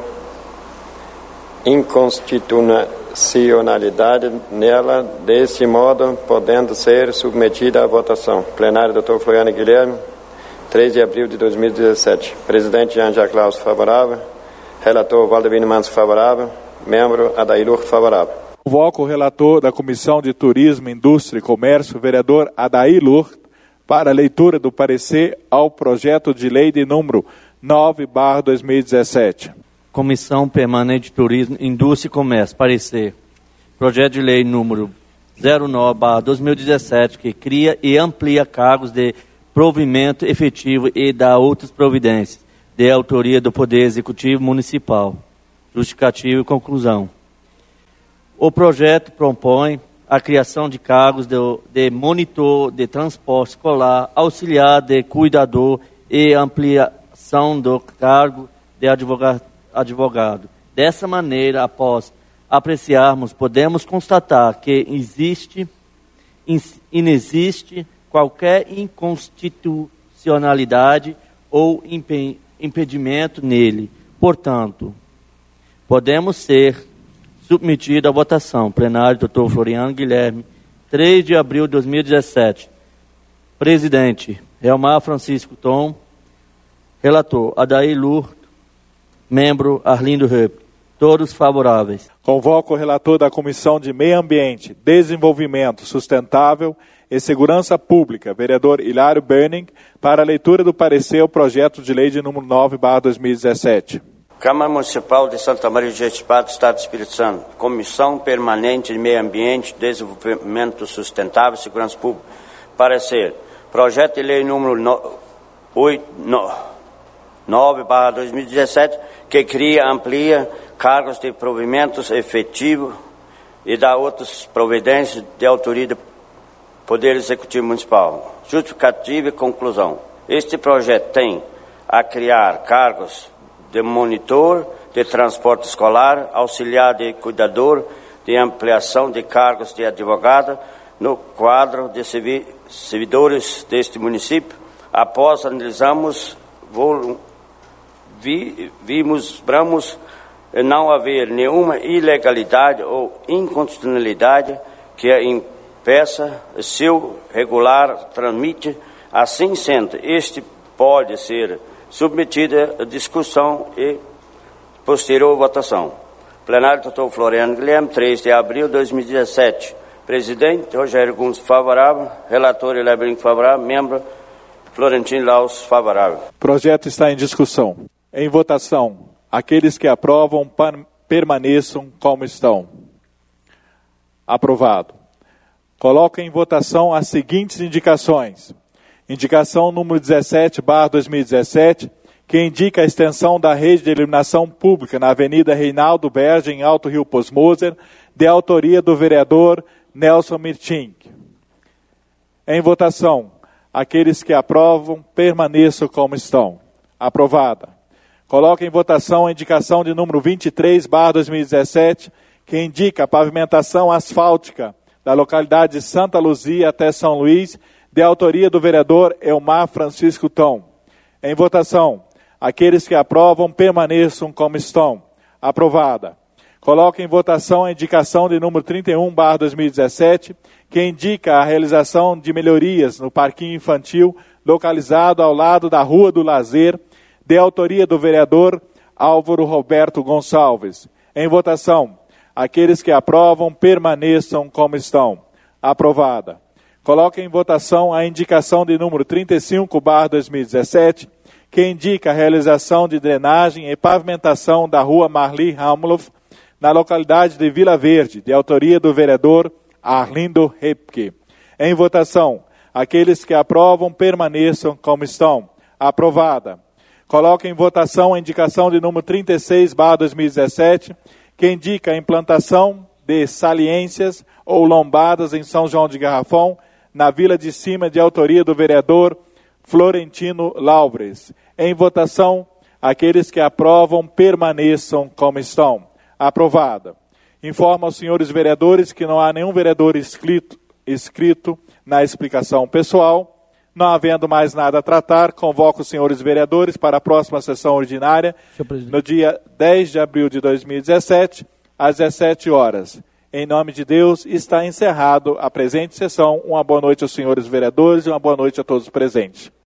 inconstitucionalidade nela, desse modo, podendo ser submetida à votação. Plenário, Dr. Floriano Guilherme, 3 de abril de 2017. Presidente Jean-Jacques Laus, favorável. Relator Valdevino Mansky, favorável. Membro Adair Lur, favorável. Convoco o relator da Comissão de Turismo, Indústria e Comércio, vereador Adair Lur, para a leitura do parecer ao projeto de lei de número 9/2017. Comissão Permanente de Turismo, Indústria e Comércio. Parecer. Projeto de lei número 09/2017, que cria e amplia cargos de provimento efetivo e dá outras providências, de autoria do Poder Executivo Municipal. Justificativa e conclusão. O projeto propõe a criação de cargos de monitor de transporte escolar, auxiliar de cuidador e ampliação do cargo de advogado. Dessa maneira, após apreciarmos, podemos constatar que inexiste qualquer inconstitucionalidade ou impedimento nele. Portanto, podemos ser submetido à votação. Plenário, Dr. Floriano Guilherme, 3 de abril de 2017. Presidente, Elmar Francisco Tom. Relator, Adair Lourdes. Membro, Arlindo Rep. Todos favoráveis. Convoco o relator da Comissão de Meio Ambiente, Desenvolvimento Sustentável e Segurança Pública, vereador Hilário Böning, para a leitura do parecer ao projeto de lei de número 9/2017. Câmara Municipal de Santa Maria de Jetibá do Estado do Espírito Santo. Comissão Permanente de Meio Ambiente, Desenvolvimento Sustentável e Segurança Pública. Parecer. Projeto de lei número 9/2017, que cria, amplia cargos de provimentos efetivos e dá outras providências de autoria do Poder Executivo Municipal. Justificativa e conclusão. Este projeto tem a criar cargos de monitor de transporte escolar, auxiliar de cuidador, de ampliação de cargos de advogado no quadro de servidores deste município. Após analisamos, vimos não haver nenhuma ilegalidade ou inconstitucionalidade que impeça seu regular trâmite. Assim sendo, este pode ser submetido à discussão e posterior votação. Plenário, Dr. Floriano Guilherme, 3 de abril de 2017. Presidente, Rogério Gomes, favorável. Relator, Hilário Böning, favorável. Membro, Florentino Laus, favorável. O projeto está em discussão. Em votação, aqueles que aprovam permaneçam como estão. Aprovado. Coloco em votação as seguintes indicações. Indicação número 17/2017, que indica a extensão da rede de iluminação pública na Avenida Reinaldo Berger, em Alto Rio Posmoser, de autoria do vereador Nelson Mirting. Em votação, aqueles que aprovam permaneçam como estão. Aprovada. Coloco em votação a indicação de número 23/2017, que indica a pavimentação asfáltica da localidade de Santa Luzia até São Luís, de autoria do vereador Elmar Francisco Tom. Em votação, aqueles que aprovam permaneçam como estão. Aprovada. Coloco em votação a indicação de número 31/2017, que indica a realização de melhorias no parquinho infantil localizado ao lado da Rua do Lazer, de autoria do vereador Álvaro Roberto Gonçalves. Em votação, aqueles que aprovam permaneçam como estão. Aprovada. Coloco em votação a indicação de número 35/2017, que indica a realização de drenagem e pavimentação da Rua Marli Hamloff, na localidade de Vila Verde, de autoria do vereador Arlindo Repke. Em votação, aqueles que aprovam permaneçam como estão. Aprovada. Coloco em votação a indicação de número 36/2017, que indica a implantação de saliências ou lombadas em São João de Garrafão, na Vila de Cima, de autoria do vereador Florentino Laures. Em votação, aqueles que aprovam permaneçam como estão. Aprovada. Informo aos senhores vereadores que não há nenhum vereador inscrito na explicação pessoal. Não havendo mais nada a tratar, convoco os senhores vereadores para a próxima sessão ordinária, no dia 10 de abril de 2017, às 17 horas. Em nome de Deus, está encerrado a presente sessão. Uma boa noite aos senhores vereadores e uma boa noite a todos os presentes.